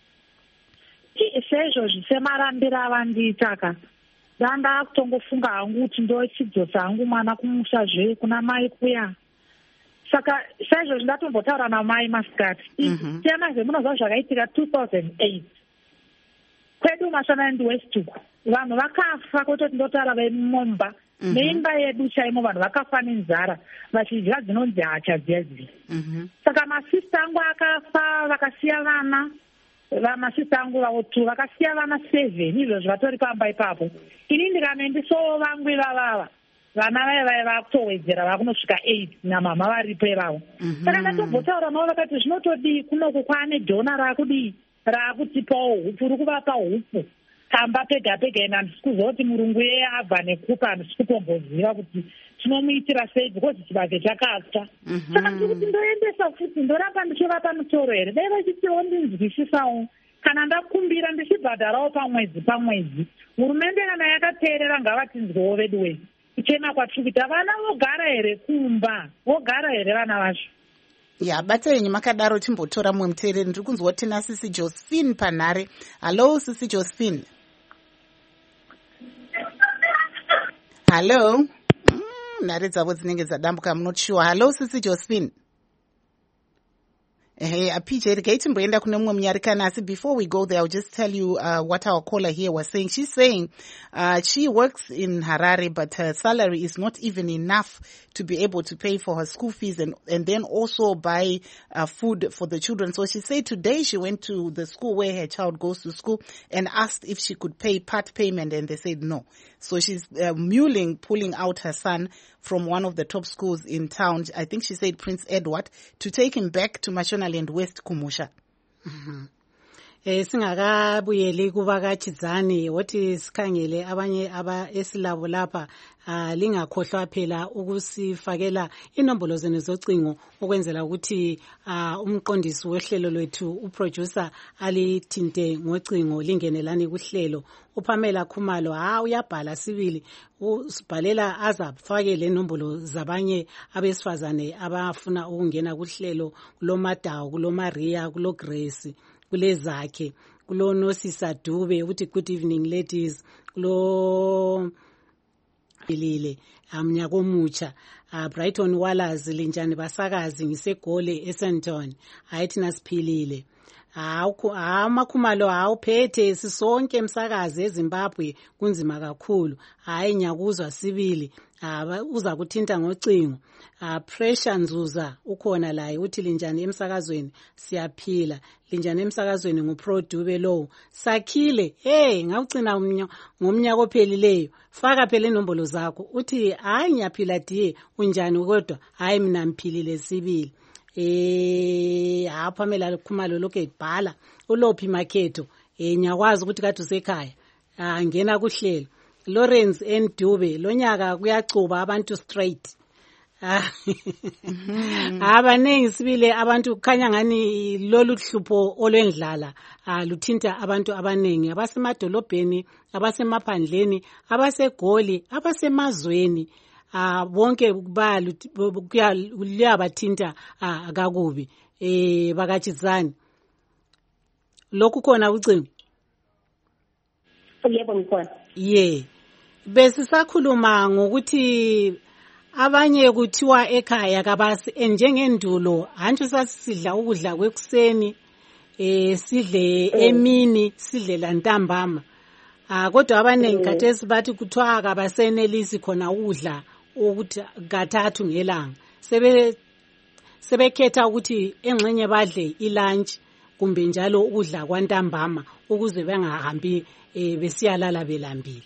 Seizvozvi semarambiro avandiita ka ndanda kutongofunga hangu kuti ndochidzosa hangu mwana kumusazve kuna mai kuya. Saka saizvozvi ndatombotaura namai masikati tiamazve munozva zvakaitika two thousand eight kwedu Mashonaland West uku vanhu vakafa kototi ndotaura vemumomba neimba yedu chaimo vanhu vakafa nenzara vachidya dzinonzi hacha dzedzi. Saka masista angu akafa vakasiya vana vamasista angu vavotu vakasiya vana seven izvozvo vatori pamba ipapo. Ini ndikame ndisowo vangu ivavava vana vai vai vakutowedzera vakunosvika eight namama varipo ivavo. Saka ndatombotaura navo vakati zvinotodii kunoku kwaane dhona raakudii raakutipawo hupu uri kuvapa hupu kamba pega pega ina handisi kuzoti murungu yeye abva nekupa handisi kutomboziva kuti tinomuitira sei because chibage chakatsva. Saka ndiri kuti ndoendesa futi ndoramba ndichivapa mutoro here dai vachitiwo ndinzwisisawo kana ndakumbira ndichibhadharawo pamwedzi pamwedzi. Hurumende kana yakateerera ngavatinzwewo vedu wei kuchema kwatiri kuita vana vogara here kumba vogara here vana vacho. Ya bata yenyu makadaro timbotora mumwe muteereri. Ndiri kunzwa kuti tina Sisi Josephine panhare. Hello Sisi Josephine. Hello. Mm, nhare dzavo dzinenge dzadambuka munochiwa. Hello Sisi Josephine. Hey, a P J, timboenda kune mumwe munyarikani asi before we go there I'll just tell you uh, what our caller here was saying. She's saying uh, she works in Harare but her salary is not even enough to be able to pay for her school fees and, and then also buy uh, food for the children. So she said today she went to the school where her child goes to school and asked if she could pay part payment and they said no. So she's uh, mulling, pulling out her son from one of the top schools in town, I think she said Prince Edward, to take him back to Mashonaland West Kumusha. Mm-hmm. Eh singakabuyeli kubakachidzani wothi sikhangele abanye aba esilabo lapha lingakhohlwa phela ukusifakela inombolo zenu zocingo ukwenzela ukuthi umqondisi wehlelo lwethu uproducer alithinte ngocingo lingenelani kuhlelo. uPamela Khumalo ha uyabhala sibili usibhalela azafakele inombolo zabanye abesifazane abafuna ukungena kuhlelo kulomadawu kuloMaria kuloGrace kulezakhe kulo Nosisa Dube uthi good evening ladies kulo bilile amnyako mucha uh, Brighton Wallace linjani basakazi ngisegole eSenton ayithi nasiphilile awukho amakhumalo awuphethe sisonke emsakazi eZimbabwe kunzima kakhulu hayi nyakuzwa sibili aba uza kuthinta ngocingo. Uh, pressure Nzuza ukhona laye uthi linjani emsakazweni siyaphila, linjani emsakazweni nguProdube lo sakhile. Hey ngawucina ngomnyaka ophelileyo, faka phela inombolo zakho. Uthi hayi ngiyaphila diye, unjani kodwa? Hayi mina mphilile sibili. Eh aphamela Khumalo lokho ebhala uLophi Makhetho eh nyakwazi ukuthi kade usekhaya. Ah ngena kuhlelo. Lawrence Ndube lonyaka kuyacuba abantu straight. Abanengi sibile abantu kukhanya ngani lolu hlupho olwendlala luthinta abantu abanengi abasemadolobheni, abasemaphandleni, abasegoli, abasemazweni. Ah bonke ba kuyabathinta akakubi. Eh bakatshizani lokhu khona ucingo. Yebo ngikhona. Ye besisakhuluma ngokuthi abanye kuthiwa ekhaya kabasi enjengendulo hantu sasidla ukudla kwekuseni eh sidle emini sidle lantambama. Ah kodwa abanengi khathesi bathi kuthiwa akabasenelisi khona ukudla ukuthi kathathu ngelanga. Sebe sebekhetha ukuthi engxenye badle ilunch kumbe njalo ukudla kwantambama ukuze bengahambi eh besiyalala belambile.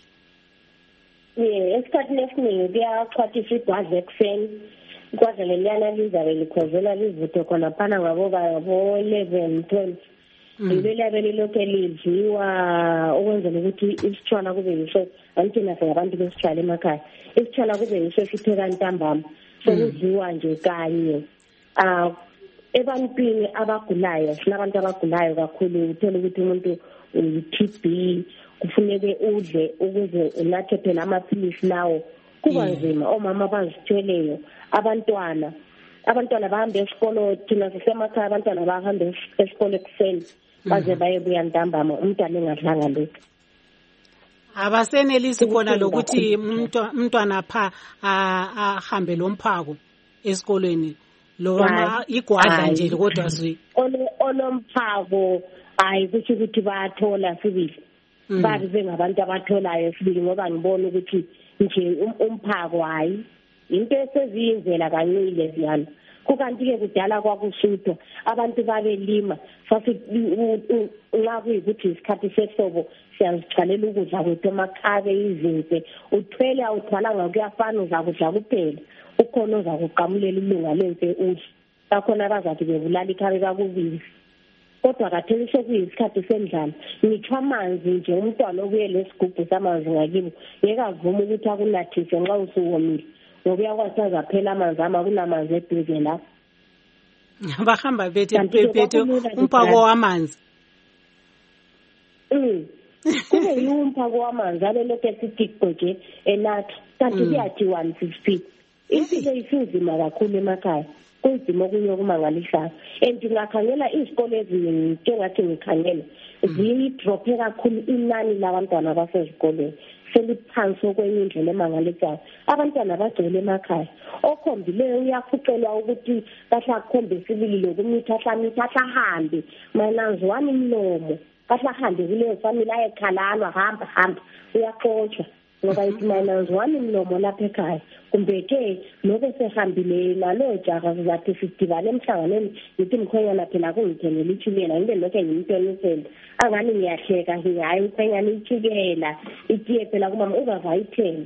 Yeah, esikhathini esiningi kuyachwathisa igwadla ekuseni. Igwadla leliyana lizabe likhozela livuthe khona phana ngabo ngabo eleven twelve. Leliyana lilokhe lidliwa ukwenzela ukuthi isitshwala kube yiso anthina singabantu besitshwala emakhaya. Isitshwala kube yiso sipheka ntambama. Sokudliwa nje kanye. Ah ebantwini abagulayo, sinabantu abagulayo kakhulu uthola ukuthi umuntu u-T B kufuneke udle ukuze unathe phela amaphilisi lawo kuba nzima. Omama bazithweleyo, abantwana abantwana bahamba esikolo, thina sisemakhaya abantwana bahamba esikolo ekuseni baze bayebuya ntambama umntwana engadlanga lutho. Abasenelisi khona lokuthi umntwana pha ahambe lomphako esikolweni lo igwadla nje kodwa zwi olomphako hayi kuthi ukuthi bayathola sibili. Bathi bengabantu abatholayo sibili ngoba ngibona ukuthi nje umphako hayi into eseziyindlela kancile ziyana. Kukanti ke kudala kwakusutho abantu babelima fasi nxa kuyikuthi isikhathi sehlobo siyazichalela ukudla kwethu emakhabe izinto uthwele awuthwalanga kuyafana uzakudla kuphela ukhona ozakuqamulela ilunga lemfe udle bakhona abazathi bebulala ikhabe bakubili. Kodwa kathesi sekuyisikhathi sendlala ngitshwa amanzi nje umntwana obuye lesigubhu samanzi ngakibo ngeke avuma ukuthi akunathise nxa usuwomile ngoba uyakwasaza phela amanzi ama kunamanzi eduze lapho. Bahamba bethe bethe umphako wamanzi. Mm. Kube yumphako wamanzi abelokhe sitikho nje enathi kanti kuyathi one fifty. Impilo isinzima kakhulu emakhaya. Kunzima okunye okumangalisayo. And ngingakhangela izikole eziningi njengathi ngikhangela ziyidrophe kakhulu inani labantwana basezikoleni. Seliphansi okwenye indlela emangalisayo. Abantwana bagcwele emakhaya. Okhombileyo uyaphucelwa ukuthi kahla khombe sibili lokumitha hlamisa hahambe manazwani imlomo. Kahla hambe kuleyo family ayekhalalwa hamba hamba uyaxoshwa. Ngoba ithi manazwani imlomo lapha ekhaya. Kumbe ke lobe sehambile nalo jaga sizathi sidibane emhlanganweni ngithi mkhwenyana phela kungithengela ichukela ngibe lokho ngimtonisela angani ngiyahleka ngihayi mkhwenyana ichukela itiye phela kumama uzavayithela.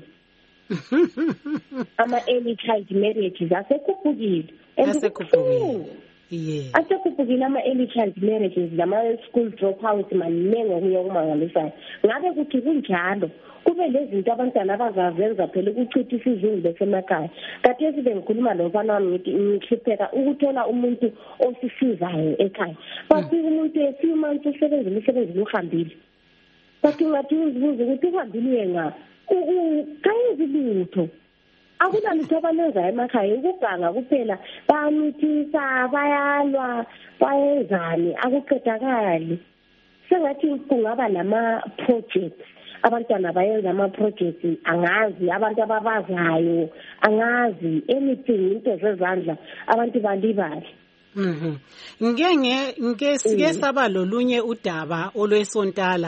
Ama early child marriages asekhuphukile asekhuphukile yeah asekhuphukile ama early child marriages lama school dropouts maningi okuya kumangalisayo. Ngabe kuthi kunjalo kube lezinto abantwana abazazenza phela ukuchitha isizungu besemakhaya. Kade sibe ngikhuluma lomfana wami ngithi ngihlipheka ukuthola umuntu osisizayo ekhaya. Bathi umuntu esimanzi usebenza umsebenzilohambile. Bathi ngathi uzibuza ukuthi uhambile nga ukayenza lutho. Akunalutho abalenza emakhaya ukuganga kuphela bamithisa bayalwa bayenzani akuqedakali. Sengathi kungaba nama projects abantwana bayenza ama projects angazi abantu ababazayo angazi anything into zezandla abantu balibali. Mhm. Ngeke ngeke sike saba lolunye udaba olwesontala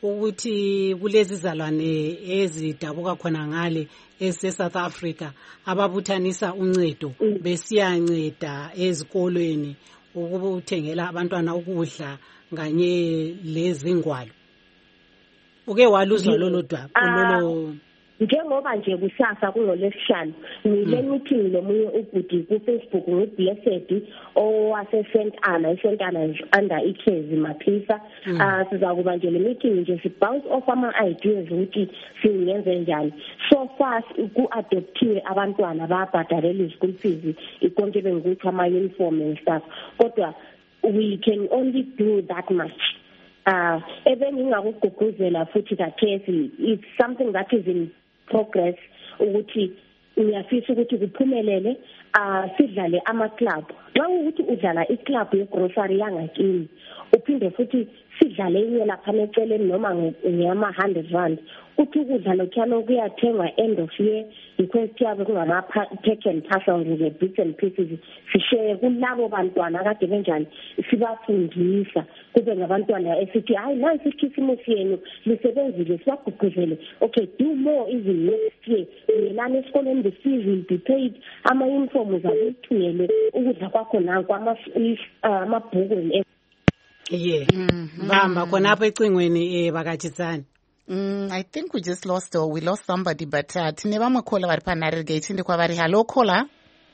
ukuthi kulezi zalwane ezidabuka khona ngale ese-South Africa ababuthanisa uncedo besiyanceda ezikolweni ukuthengela abantwana ukudla kanye lezingwalo. Uke waluzwa lolo daba lolo njengoba nje kusasa kunoLesihlanu ngile meeting lomunye ubudi ku Facebook nguBlessed owase Saint Anna Saint Anna under iKhezi Maphisa. Ah sizakuba nje le meeting nje si bounce off ama ideas ukuthi singenze njani. So far ku adoptiwe abantwana babhadalele school fees ikonke bengukuthi ama uniform and stuff, kodwa we can only do that much. Uh even ngingakuguguzela futhi that case it's something that is in progress ukuthi ngiyafisa ukuthi kuphumelele ah sidlale ama club. Xa ukuthi udlala i club ye grocery yangakini uphinde futhi sidlale inye lapha neceleni noma ngiyama one hundred rand uthi ukudla lokhano kuyathengwa end of year request yabe kungama pack and parcel nge bits and pieces sishare kulabo bantwana kade benjani sibafundisa kube ngabantwana esithi hayi nansi ikhisimusi yenu lisebenzile siyaguguzele okay do more even next year ngelana esikoleni the fees will be paid ama uniforms abuthungele ukudla kwakho nanku ama amabhuku. Yeah. Bamba khonapho ecingweni eh bakatshitsana. Mm, I think we just lost or we lost somebody, but uh, tine vamwe caller vari panhare tinde kwavari. Hello caller.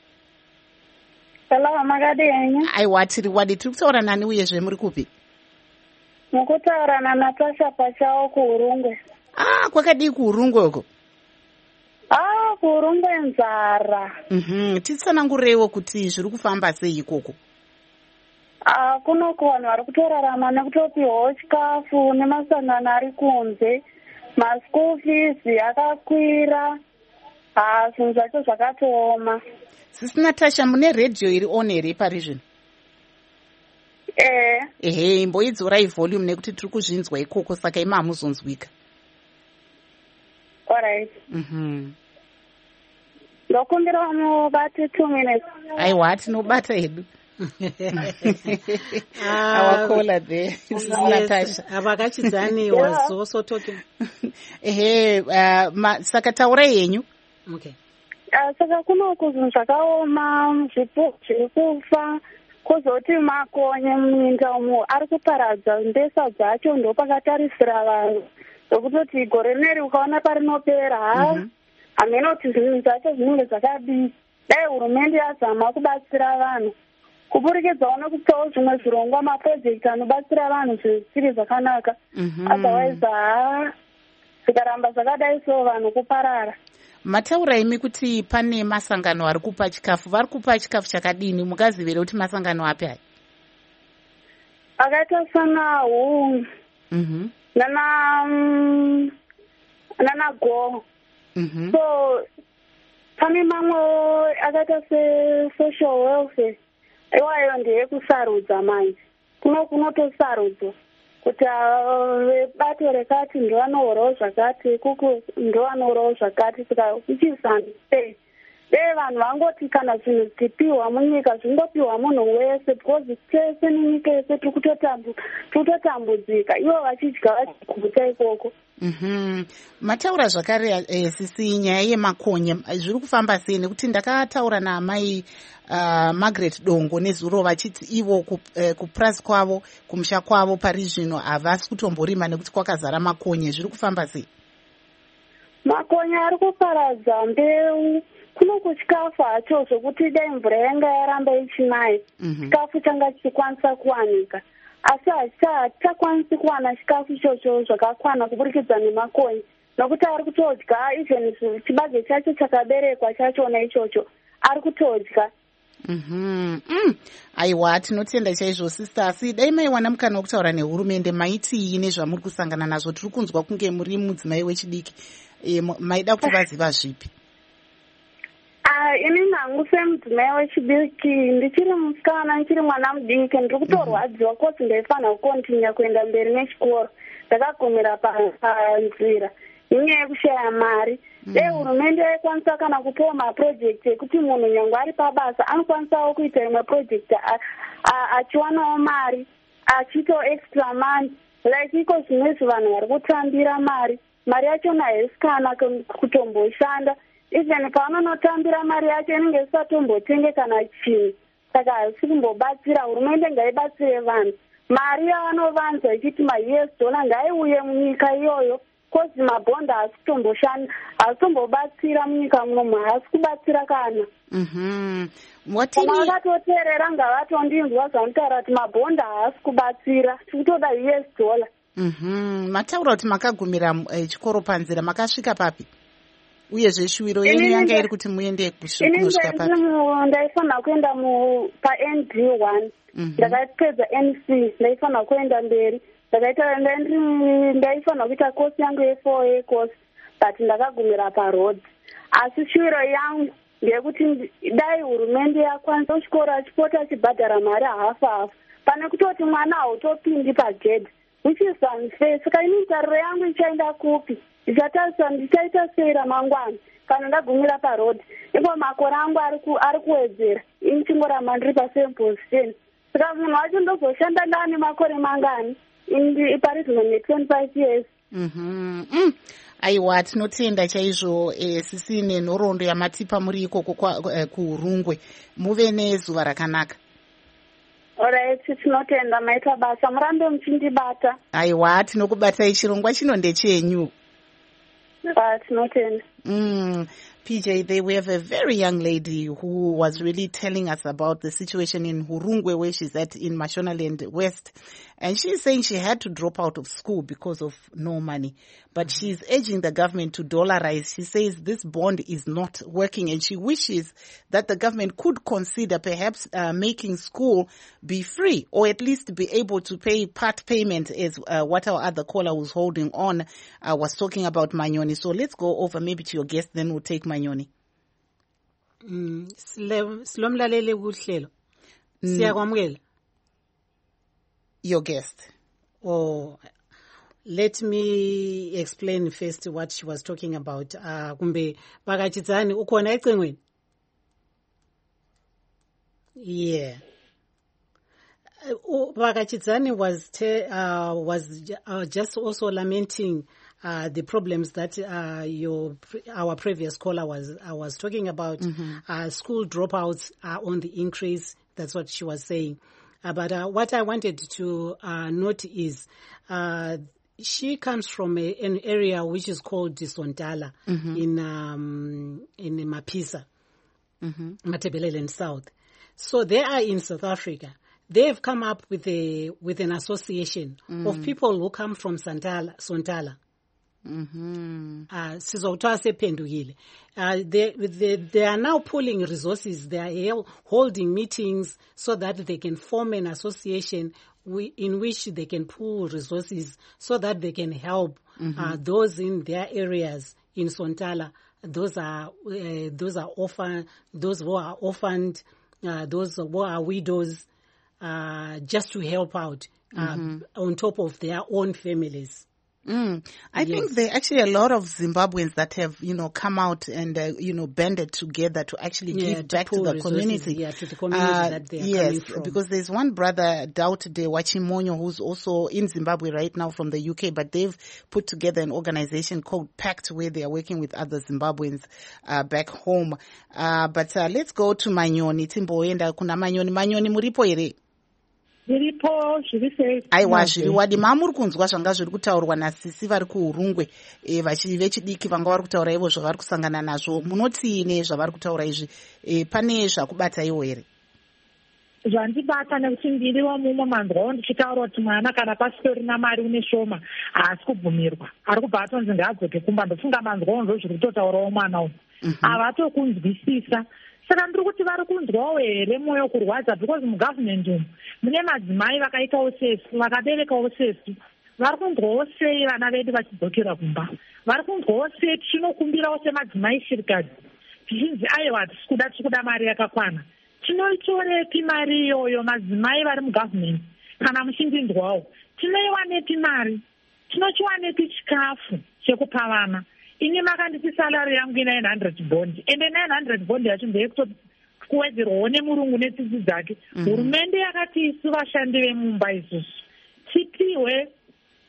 Hello makadenya. Aiwa tiri wadi tiri kutaura nani uyezve muri kupi? Mukutaura na Natasha Pachawo kuUrungwe. Ah, kwakadii kuUrungwe uko? Ah, kuUrungwe nzara. Mhm, titsanangureiwo kuti zviri kufamba sei ikoko? Ah, kuno vanhu vari kutorarama nekutopiwawo chikafu nemasangano ari kunze, maschool fees akakwira, ah zvinhu zvacho zvakatooma. Sisi Natasha, mune radio iri on here pari zvino? Eh. Ehe, imboidzorai volume nekuti tiri kuzvinzwa ikoko saka imi hamuzonzwika. Alright. Mhm. Ndokumbira mubate two minutes. Aiwa tinobata hedu. Our caller there. This is Natasha. Abakachizani was also talking. Eh, uh, ma saka taura yenyu. Okay. Uh, saka kuno kuzvinhu zvakaoma, zvipo zvikufa, kuzoti makonye muminda umo ari kuparadza mbesa dzacho ndopakatarisira vanhu. Ndokutoti gore neri ukaona parinopera ha hamena kuti zvinhu zvacho zvinenge zvakadii. Dai hurumende yazama kubatsira vanhu kuburikidzawo nekupawo zvimwe zvirongwa maprojekti anobatsira vanhu zvisiri zvakanaka. Otherwise ha zikaramba zvakadai so vanhu kuparara. Mataura imi kuti pane masangano ari kupa chikafu, vari kupa chikafu chakadini? Mukazivira kuti masangano api aya? Akaita sana hu Mhm. nana um, nana go. Mhm. So pane mamwe akaita se social welfare. Iwayo ndeyekusarudza manje. Kuno kunotosarudzwa kuti vebato rekati ndo vanohorawo zvakati, kuku ndo vanohorawo zvakati, saka uchizandi sei dei vanhu vangoti kana zvinhu zvichipiwa munyika zvingopiwa munhu wese because tese nenyika yese tikutotambudzika ivo vachidya vachigutsa ikoko. Mhm. Mataura zvakare eh, sisi nyaya yemakonye zviri kufamba sei? Nekuti ndakataura naamai uh, Margaret Dongo nezuro vachiti ivo kupurazi uh, kwavo kumusha kwavo pari zvino havasi kutomborima nekuti kwakazara makonye. Zviri kufamba sei? Makonye ari kuparadza mbeu. Kuno kuchikafu hacho zvokuti dai mvura yanga yaramba ichinaya chikafu changa chichikwanisa kuwanika, asi hachakwanisi kuwana chikafu ichocho zvakakwana kuburikidza nemakonye nokuti ari kutodya even chibage chacho chakaberekwa chachona ichocho ari kutodya. Mhm. Mm. Aiwa tinotenda chaizvo sister, asi dai maiwana mukana wokutaura nehurumende maitii nezvamuri kusangana nazvo? Tiri kunzwa kunge muri mudzimai wechidiki, e, maida kuti vaziva zvipi? Uh, ini nangu semudzimai wechidiki ndichiri musikana ndichiri mwana mudiki ndiri kutorwadziwa kosi ndaifanira kukontinya kuenda mberi nechikoro. Ndakagumira panzira nenyaya yekushaya mari. Dei hurumende yaikwanisa kana kupiwa maprojekti ekuti munhu nyange ari pabasa anokwanisawo kuita imwe project achiwanawo mari achiitawo extra money like iko zvimwezvo vanhu vari kutambira mari mari yachona haisikana kutomboshanda even pavanonotambira mari yacho inenge isatombotenge kana chinhu saka hazisi kumbobatsira. Hurumende ngaibatsire vanhu, mari yavanovanza ichiti ma-U S dollar ngaiuye munyika iyoyo, kozi mabhonda haasi kutomboshanda, haasi tombobatsira munyika munomu, haasi kubatsira kana. Kana vakatoteerera ngavatondinzwa zvanotaura kuti mabhonda haasi kubatsira, tikutoda U S dollar. Mataura kuti makagumira chikoro panzira, makasvika papi? Uyezve shuviro yenyu yanga iri kuti muende kusvika papi? Ndaifanira kuenda pa-N D one, ndakapedza N C, ndaifanira kuenda mberi, ndaifanira kuita kosi yangu ye-four year course, but ndakagumira pa-road. Asi shuviro yangu ndeyekuti dai hurumende yakwanisa chikoro achipota achibhadhara mari hafu hafu, pane kutoti mwana hautopindi pagedhi, which is unfair. Saka ini tariro yangu ichaenda kupi? Ichatarisa ndichaita sei ramangwana kana ndagumira parodi? Iko makore angu ari kuwedzera, ini chingoramba ndiri pasame position. Saka munhu wacho ndozoshanda ndane makore mangani? Ini pari zvino ne-twenty-five years. Aiwa, tinotenda chaizvo sisi nenhoroondo yamatipa muri ikoko kuHurungwe. Muve nezuva rakanaka. Alright, tinotenda maita basa, murambe muchindibata. Aiwa, tinokubatai, chirongwa chino ndechenyu. Ah, tinotenda. Mm. P J, there we have a very young lady who was really telling us about the situation in Hurungwe, where she's at in Mashonaland West. And she's saying she had to drop out of school because of no money. But mm-hmm. she's urging the government to dollarize. She says this bond is not working, and she wishes that the government could consider perhaps uh, making school be free, or at least be able to pay part payment, as uh, what our other caller who's holding on uh, was talking about, Manyoni. So let's go over maybe to your guest, then we'll take Manyoni. Mm, silomlalele kuhlelo. Siyakwamukela. Your guest. Oh, let me explain first what she was talking about. Uh, kumbe Bakachidzani ukhona ecingweni? Yeah. Uh, Bakachidzani was te, uh, was uh, just also lamenting Uh, the problems that uh, your our previous caller was uh, was talking about. Mm-hmm. Uh, school dropouts are on the increase. That's what she was saying. Uh, but uh, what I wanted to uh, note is uh, she comes from a, an area which is called Sontala mm-hmm. in um, in Mapisa, mm-hmm. Matabeleland South. So they are in South Africa. They have come up with a with an association mm. of people who come from Sontala. Sontala. Mm-hmm. Uh, uh, they, they, they are now pooling resources. They are holding meetings so that they can form an association we, in which they can pool resources so that they can help mm-hmm. uh, those in their areas in Sontala. Those are uh, those are orphan, those who are orphaned, uh, those who are widows, uh, just to help out uh, mm-hmm. on top of their own families. Mm. I yes. think there are actually a lot of Zimbabweans that have, you know, come out and, uh, you know, banded together to actually yeah, give to back to the community. Yeah, to the community uh, that they are yes, coming from. Because there's one brother, Daute Wachimonyo, who's also in Zimbabwe right now from the U K, but they've put together an organization called PACT, where they are working with other Zimbabweans uh, back home. Uh, but uh, let's go to Manyoni. Timboenda kuna Manyoni. Manyoni muripo ere? Zviripo zviri sei? Aiwa zviri wadi mamuri kunzwa zvanga zviri kutaurwa nasisi vari kuHurungwe e, vechidiki vanga vari kutaura ivo zvavari kusangana nazvo. Munotiine zvavari kutaura izvi? E, pane zvakubata iwo here? Zvandibata nekuti ndiriwo mumwe manzwawo ndichitaura kuti mwana kana pasitorina mari une shoma haasi kubvumirwa. Ari kubva atonzi ngaadzoke kumba. Ndofunga manzwawo ndo zviri kutotaurawo mwana uyu. Havatokunzwisisa. Saka ndiri kuti vari kunzwawo here mwoyo kurwadza, because mugavhmendi umu mune madzimai vakaitawo sesu, vakaberekawo sesu. Vari kunzwawo sei vana vedu vachidzokera kumba. Vari kunzwawo sei tichinokumbirawo semadzimai shirikadzi tichinzi aiwa tisi kuda tiri kuda mari yakakwana. Tinoitorepi mari iyoyo madzimai vari mugavhmendi? Kana muchindinzwawo tinoiwanepi mari? Tinochiwanepi chikafu chekupa vana? Ini makanditi salary yangu ina nine hundred bond. Ende nine hundred bond yacho ndeyekutoti kuwedzerwawo nemurungu netsitsi dzake. Hurumende yakati isu vashandi vemumba isusu tipiwe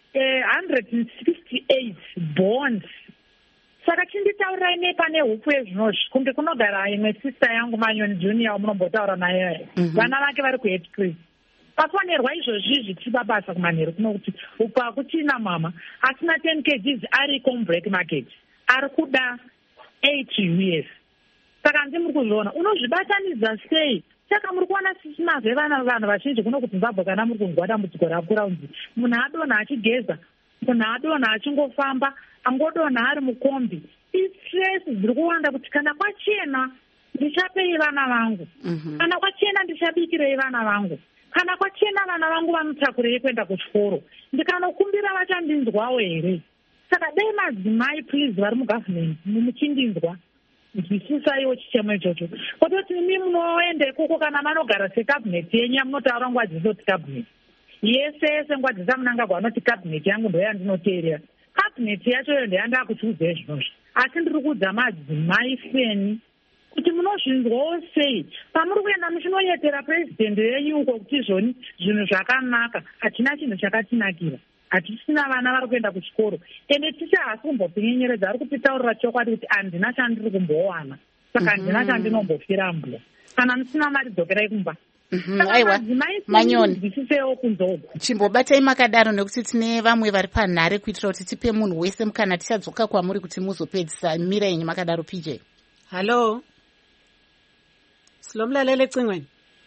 one hundred sixty-eight bonds. Saka chinditaurirai nepane hupu yezvinozvi kunge kunogara imwe sister yangu Manyoni Junior munombotaura naye vana vake vari kuheadcrease. Pafanirwa izvozvi zvichiba basa kumanheru kunokuti uku hakuchina mama asina ten kgs ariko mublack market ari kuda eight U S. Saka hanzi muri kuzviona unozvibatanidza sei? Saka muri kuona sisimazve vana vanhu vazhinji kuno kuti Zimbabwe kana muri kunzwa dambudziko rakura unzi munhu adonha achigeza, munhu adonha achingofamba, angodonha ari mukombi. Istress dziri kuwanda kuti kana kwachena ndichapei vana vangu, kana kwachena ndichabikirei vana vangu, kana kwachena vana vangu vanotakurei kuenda kuchikoro, ndikanokumbira vachandinzwawo here? Saka dei madzimai please vari mugavhamendi muchindinzwa nzwisisaiwo chichemo ichocho. Kototi imi munoenda ikoko kana manogara sekabhineti yenyu munotaura nguva dzese kuti kabhineti yese yese nguva dzese munangagwa anoti kabhineti yangu ndo yandinoteerera. Kabhineti yachoyo ndeyanda kuchiudzai zvinozvi, asi ndiri kuudza madzimai feni kuti munozvinzwawo sei pamuri kuenda muchinoyetera purezidendi yenyu uko kuti zvoni zvinhu zvakanaka. Hatina chinhu chakatinakira, hatisina vana vari kuenda kuchikoro, ende ticha hasi kumbopinyenyeredza ari kutitaurira chokwadi kuti handina chandiri kumbowana, saka handina chandinombofira mbwa, kana musina mari dzokerai kumba. Aiwa Manyoni, chimbobatai makadaro nekuti tine vamwe vari panhare kuitira kuti tipe munhu wese mukana. Tichadzoka kwamuri kuti muzopedzisa mira yenyu makadaro. P J, halo, silomlalele cingweni.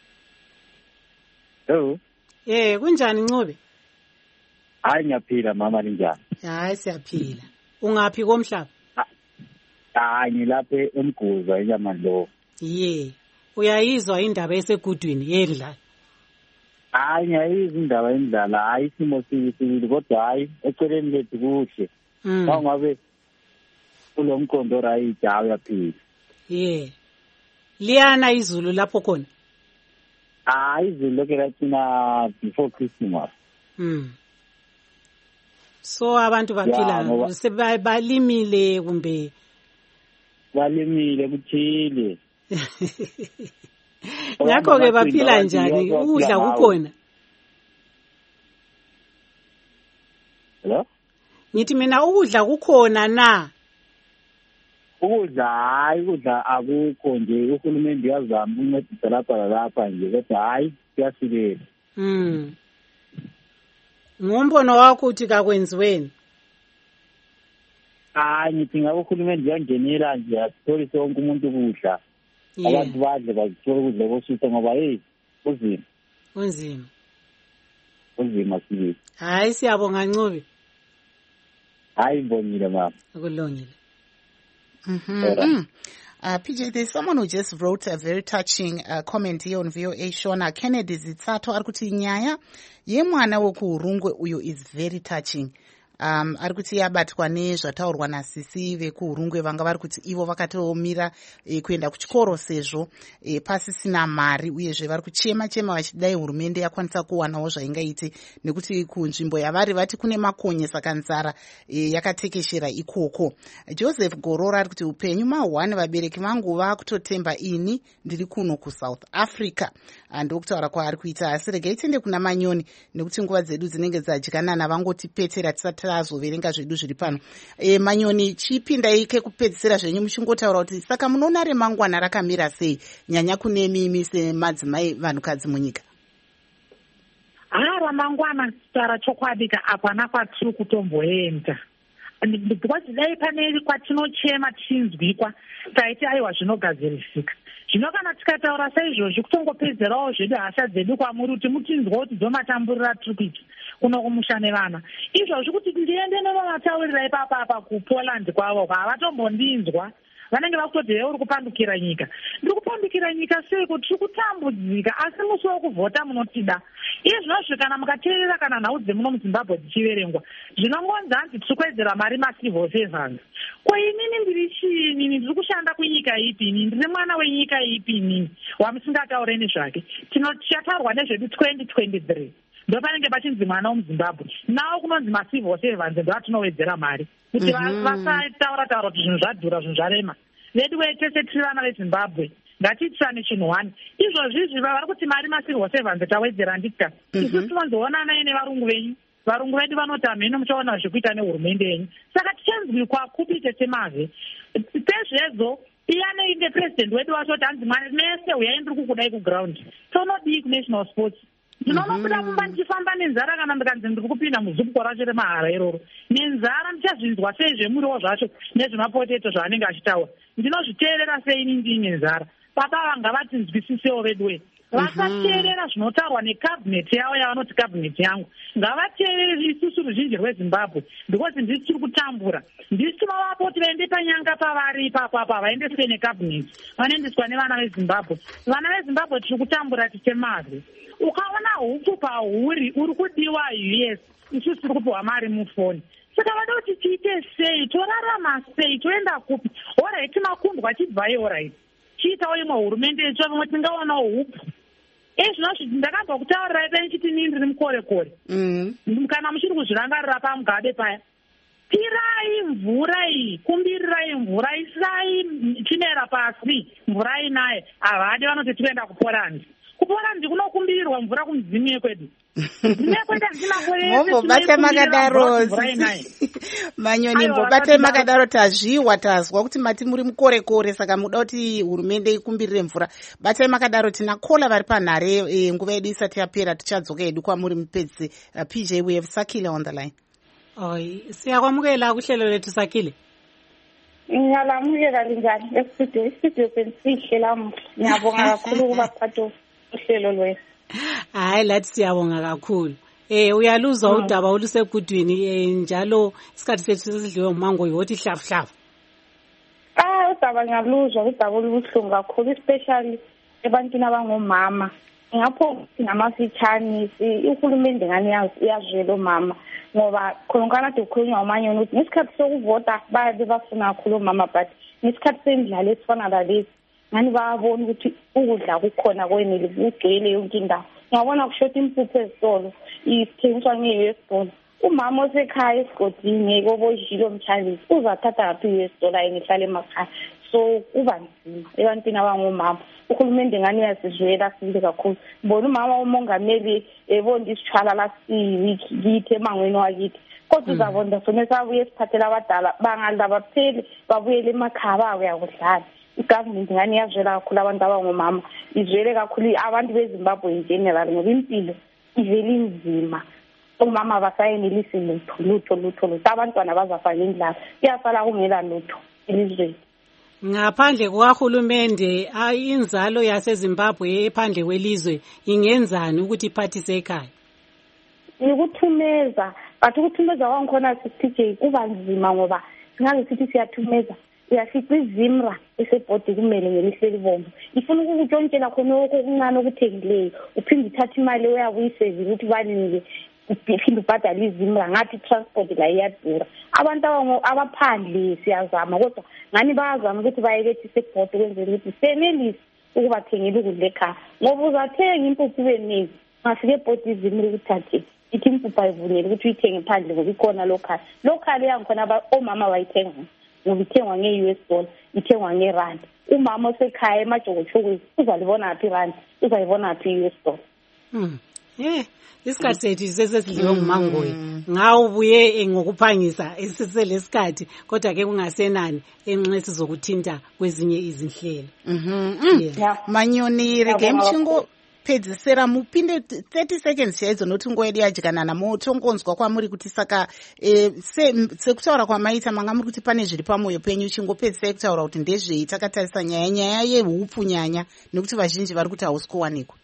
Hello. Eh, kunjani Ncube? Hayi ngiyaphila mama, ninjani? Hayi siyaphila. Ungaphi komhlaba? Hayi ngilapha eMguza eNyamandlovu. Ye. Uyayizwa indaba esegudwini yendlala? Hayi ngiyayizwa indaba yendlala, hayi isimo sibili kodwa hayi eceleni lethu kuhle. Uma ngabe kulo mkondo right hayi uyaphila. Ye. Liyana izulu lapho khona? Hayi izulu lokho lathina before Christmas. Mm. So abantu baphila sebalimile kumbe balimile kuthile? Ngakho ke baphila njani? Ukudla kukhona? Hello? Ngithi mina ukudla kukhona na? Ukudla hayi ukudla akukho nje, uhulumende uyazama ukuncedisa lapha lapha nje kodwa hayi kuyasilela. Mm. Ngombono wakho uthi kakwenziweni? Hayi ngithi ngabe uhulumende uyangenela nje asithole sonke umuntu ukudla. Abantu badle bazithola ukudla kosutha ngoba hey uzima. Unzima. Uzima sibili. Hayi siyabonga Ncube. Hayi ngibongile mama. Ukulungile. Mhm. Uh, P J, there's someone who just wrote a very touching uh, comment here on V O A. Shona Kennedy Zitsato arikuti nyaya yemwana wekuhurungwe uyo is very touching. Um, ari kuti yabatwa nezvataurwa nasisi vekuhurungwe vanga vari kuti ivo vakatomira e, kuenda kuchikoro sezvo e, pasisina mari, uyezve vari kuchema chema vachidai hurumende yakwanisa kuwanawo zvaingaite nekuti kunzvimbo yavari vati kune makonye saka nzara e, yakatekeshera ikoko. Joseph Gorora ari kuti upenyu mahwani, vabereki vangu vakutotemba ini ndiri kuno kuSouth Africa. Ndokutaura kwaari kuita, asi regai tiende kuna Manyoni nekuti nguva dzedu dzinenge dzadyanana, vangotipetera tisati tazoverenga zvedu zviri pano. E, Manyoni, chipindai kekupedzisira zvenyu muchingotaura kuti saka munoona remangwana rakamira sei nyanya kune mimi semadzimai vanhukadzi munyika? Ah, ramangwana taura chokwadi ka apana kwatiri kutomboenda. Because dai pane kwatinochema tichinzwikwa taiti aiwa zvinogadzirisika. Zvino kana tikataura saizvozvi kutongopedzerawo zvedu hasha dzedu kwamuri kuti mutinzwa kuti dzomatamburira tiri kuita kuno kumusha nevana. Izvozvi kuti ndiende nenomataurira ipapa apa kuPoland kwavo havatombondinzwa. Vanenge vakutoti heuri kupandukira nyika. Ndiri kupandukira nyika sei kuti tiri kutambudzika asi musi wokuvhota munotida. Iye zvinosvi kana mukateerera kana nhau dzemuno muZimbabwe dzichiverengwa zvinongonzi hanzi tiri kuwedzera mari macivil servants. Ko inini ndiri chiinini, ndiri kushanda kunyika ipi inini, ndiri mwana wenyika ipi inini wamusingataure nezvake. Tichataurwa nezvedu twenty twenty-three ndo panenge pachinzi mwana womuZimbabwe, nawo kunonzi macivil servants ndo atinowedzera mari kuti vasataura taura kuti zvinhu zvadhura, zvinhu zvarema. Vedu vetese tiri vana veZimbabwe ngatiitisane chinhu one. Izvozvizvi vari kuti mari macivil servants tawedzera ndika isu tinonzoonana ine varungu venyu varungu vedu vanoti hamhino muchaona zvekuita nehurumende yenyu. Saka tichanzwi kwakupite semazve pezvezo iyane inde president wedu watoti hanzi mese uyai ndiri kukudai kuground tonodii kunational sports. Ndinonobuda mumba ndichifamba nenzara kana ndikanzi ndiri kupinda muzupko racho remahara iroro. Nenzara ndichazvinzwa sei zvemuriwo zvacho nezvemapoteto zvaanenge achitaura. Ndinozviteerera sei ini ndii nenzara. Papa vanga vatinzwisisewo vedu we. Vasateerera zvinotaurwa nekabineti yavo yavanoti kabineti yangu. Ngavateerere isusu ruzhinji rweZimbabwe because ndisi tiri kutambura. Ndisi tivavapo kuti vaende panyanga pavari ipapo apa vaendeswe nekabineti. Vanoendeswa nevana veZimbabwe. Vana veZimbabwe tiri kutambura tichemazve. Ukaona huku pahuri uri kudiwa U S isusu tiri kupiwa mari mufoni. Saka vada kuti tiite sei, torarama sei, toenda kupi. Alright, makundwa achibvayo alright. Chiitawo imwe hurumende yetu vamwe tingaonawo hupu. Ezvinozvo ndakabva kutaurirai paya chiti nini ndiri mukore kore. Kana muchiri kuzvirangarira pamugabe paya. Pirai mvura iyi, kumbirirai mvura, isai chimera pasi, mvura inaye. Havadi vanoti tienda kuPoland. kuPoland kunokumbirirwa mvura kumudzimu yekwedu. Mbobate makadaro Manyoni, mbobate makadaro tazviwa tazwa kuti mati muri mukore kore saka muda kuti hurumende ikumbirire mvura. Bate makadaro tina kola vari panhare nguva yedu isati yapera tichadzoka hedu kwamuri mupedzi. P J, we have Sakile on the line. Oi, siyakwamukela kuhlelo lethu Sakile. Ngiyalamukela linjani estudio studio pensihle lami. Ngiyabonga kakhulu kuba phato uhlelo lwethu. Hayi lathi siyabonga kakhulu. Eh uyaluzwa udaba olusegudwini njalo isikhathi sethu sesidliwe umango yothi hlafu hlafu. Ah udaba ngiyaluzwa udaba olubuhlungu kakhulu especially ebantwini abangomama. Ngapho ngamafitshani uhulumende ngani yazwela omama ngoba khona kade kukhulunywa umanyoni ukuthi ngesikhathi sokuvota bayabe bafuna kakhulu omama but ngesikhathi semidlalo esifana lalesi ngani bayabona ukuthi ukudla kukhona kwenile kugcwele yonke indawo. Ngiyabona kushota impuphu ezitolo ithengiswa nge-U S dollar. Umama osekhaya esigodini kobojilo omchalisi uzathatha ngaphi i-U S dollar ngihlala emakhaya. So kuba nzima ebantwini abangomama. Uhulumende ngani uyasizwela sibili kakhulu. Bona umama umongameli ebona isitshwala la siwiki ngithe emangweni wakithi. Kodwa uzabona sona sabuye siphathela abadala bangadla bapheli babuyele emakhaya bawe yakudlala. Igovernment ngani yazwela kakhulu abantu abangomama. Izwele kakhulu abantu beZimbabwe in general ngoba impilo iveli nzima. Umama basayenelisi lutho lutho lutho lutho abantwana bazafana indlala. Iyasala kungela lutho elizweni. Ngaphandle kwahulumende inzalo yaseZimbabwe ephandle kwelizwe ingenzani ukuthi iphathise ekhaya? Ukuthumeza, but ukuthumeza wangikhona P J kuba nzima ngoba singaze sithi siyathumeza uyafika iZimra esebhodi kumele ngelihle libomvu. Ifuna ukukutshontshela khona okuncane okuthengileyo uphinde uthathe imali oyabuyisevile ukuthi banike uphinde ubhadale iZimra ngathi transport la iyadura. Abantu abaphandle siyazama kodwa ngani bayazama ukuthi bayekethi sebhodi kwenzela ukuthi senelisi ukubathengela ukudla ekhaya ngoba uzathenga impuphu beningi ngafike ebhodi iZimra ukuthathe ithi impuphu ayivunele ukuthi uyithenge phandle ngoba ikhona local local yangikhona omama bayithenga ngoba ithengwa nge-U S dollar ithengwa ngerand. Umama osekhaya emajokothokweni uzalibona aphi irand uzayibona aphi i-U S dollar. Hmm. Eh isikhathi sethu sesidliwe ngumangoyi ngawubuye ngokuphangisa esiselesikhathi kodwa ke kungasenani enxesi zokuthinta kwezinye izinhlelo. Mhm. Manyoni rege mshingo pedzisera mupinde thirty seconds chaidzo noti nguva yedu yadyikanana motongonzwa kwamuri kuti saka sekutaura kwamaita manga muri kuti pane zviri pamwoyo penyu chingopedzisai kutaura kuti ndezvei takatarisa nyaya nyaya yehupu nyanya nekuti vazhinji vari kuti hausi kuwanikwa.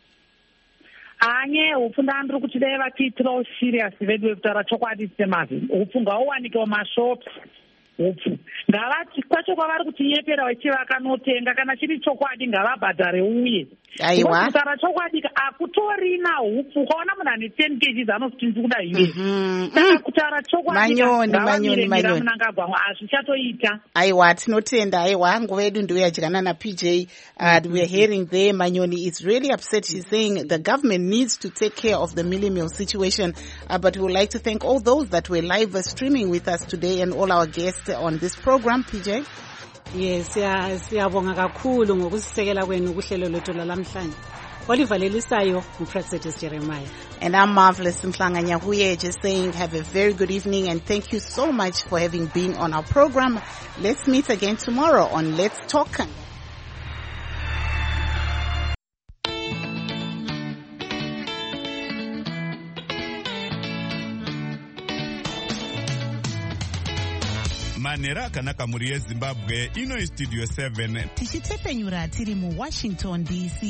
Anye hupu ndandiri kuti dai vatiitirawo serious vedu vekutaura chokwadi semazvi hupu ngauwanikewo mashops hupu ngavati kwacho kwavari kutinyepera vachivakanotenga kana chiri chokwadi ngavabhadhare uye. Aiwa. Kutaura chokwadi akutorina hupu ukaona munhu ane ten kgs anoti ndiri kuda iwe. Saka kutaura chokwadi ngavamire mira munangagwamwa hazvichatoita. Aiwa tinotenda aiwa nguva yedu ndiyo yadyana na P J. Uh, we're hearing there Manyoni is really upset. She's saying the government needs to take care of the Millie Meal situation. Uh, but we would like to thank all those that were live streaming with us today and all our guests on this program. P J. Yes, siyabonga kakhulu ngokusisekela kwenu kuhlelo lethu lalamhlanje. Oliver Lelisayo, Praxetis Jeremiah. And I'm Marvelous Mhlanga Nyahuye, just saying have a very good evening and thank you so much for having been on our program. Let's meet again tomorrow on Let's Talk. manhero akanaka muri yezimbabwe ino istudio seven tichitepfenyura tiri muwashington D C.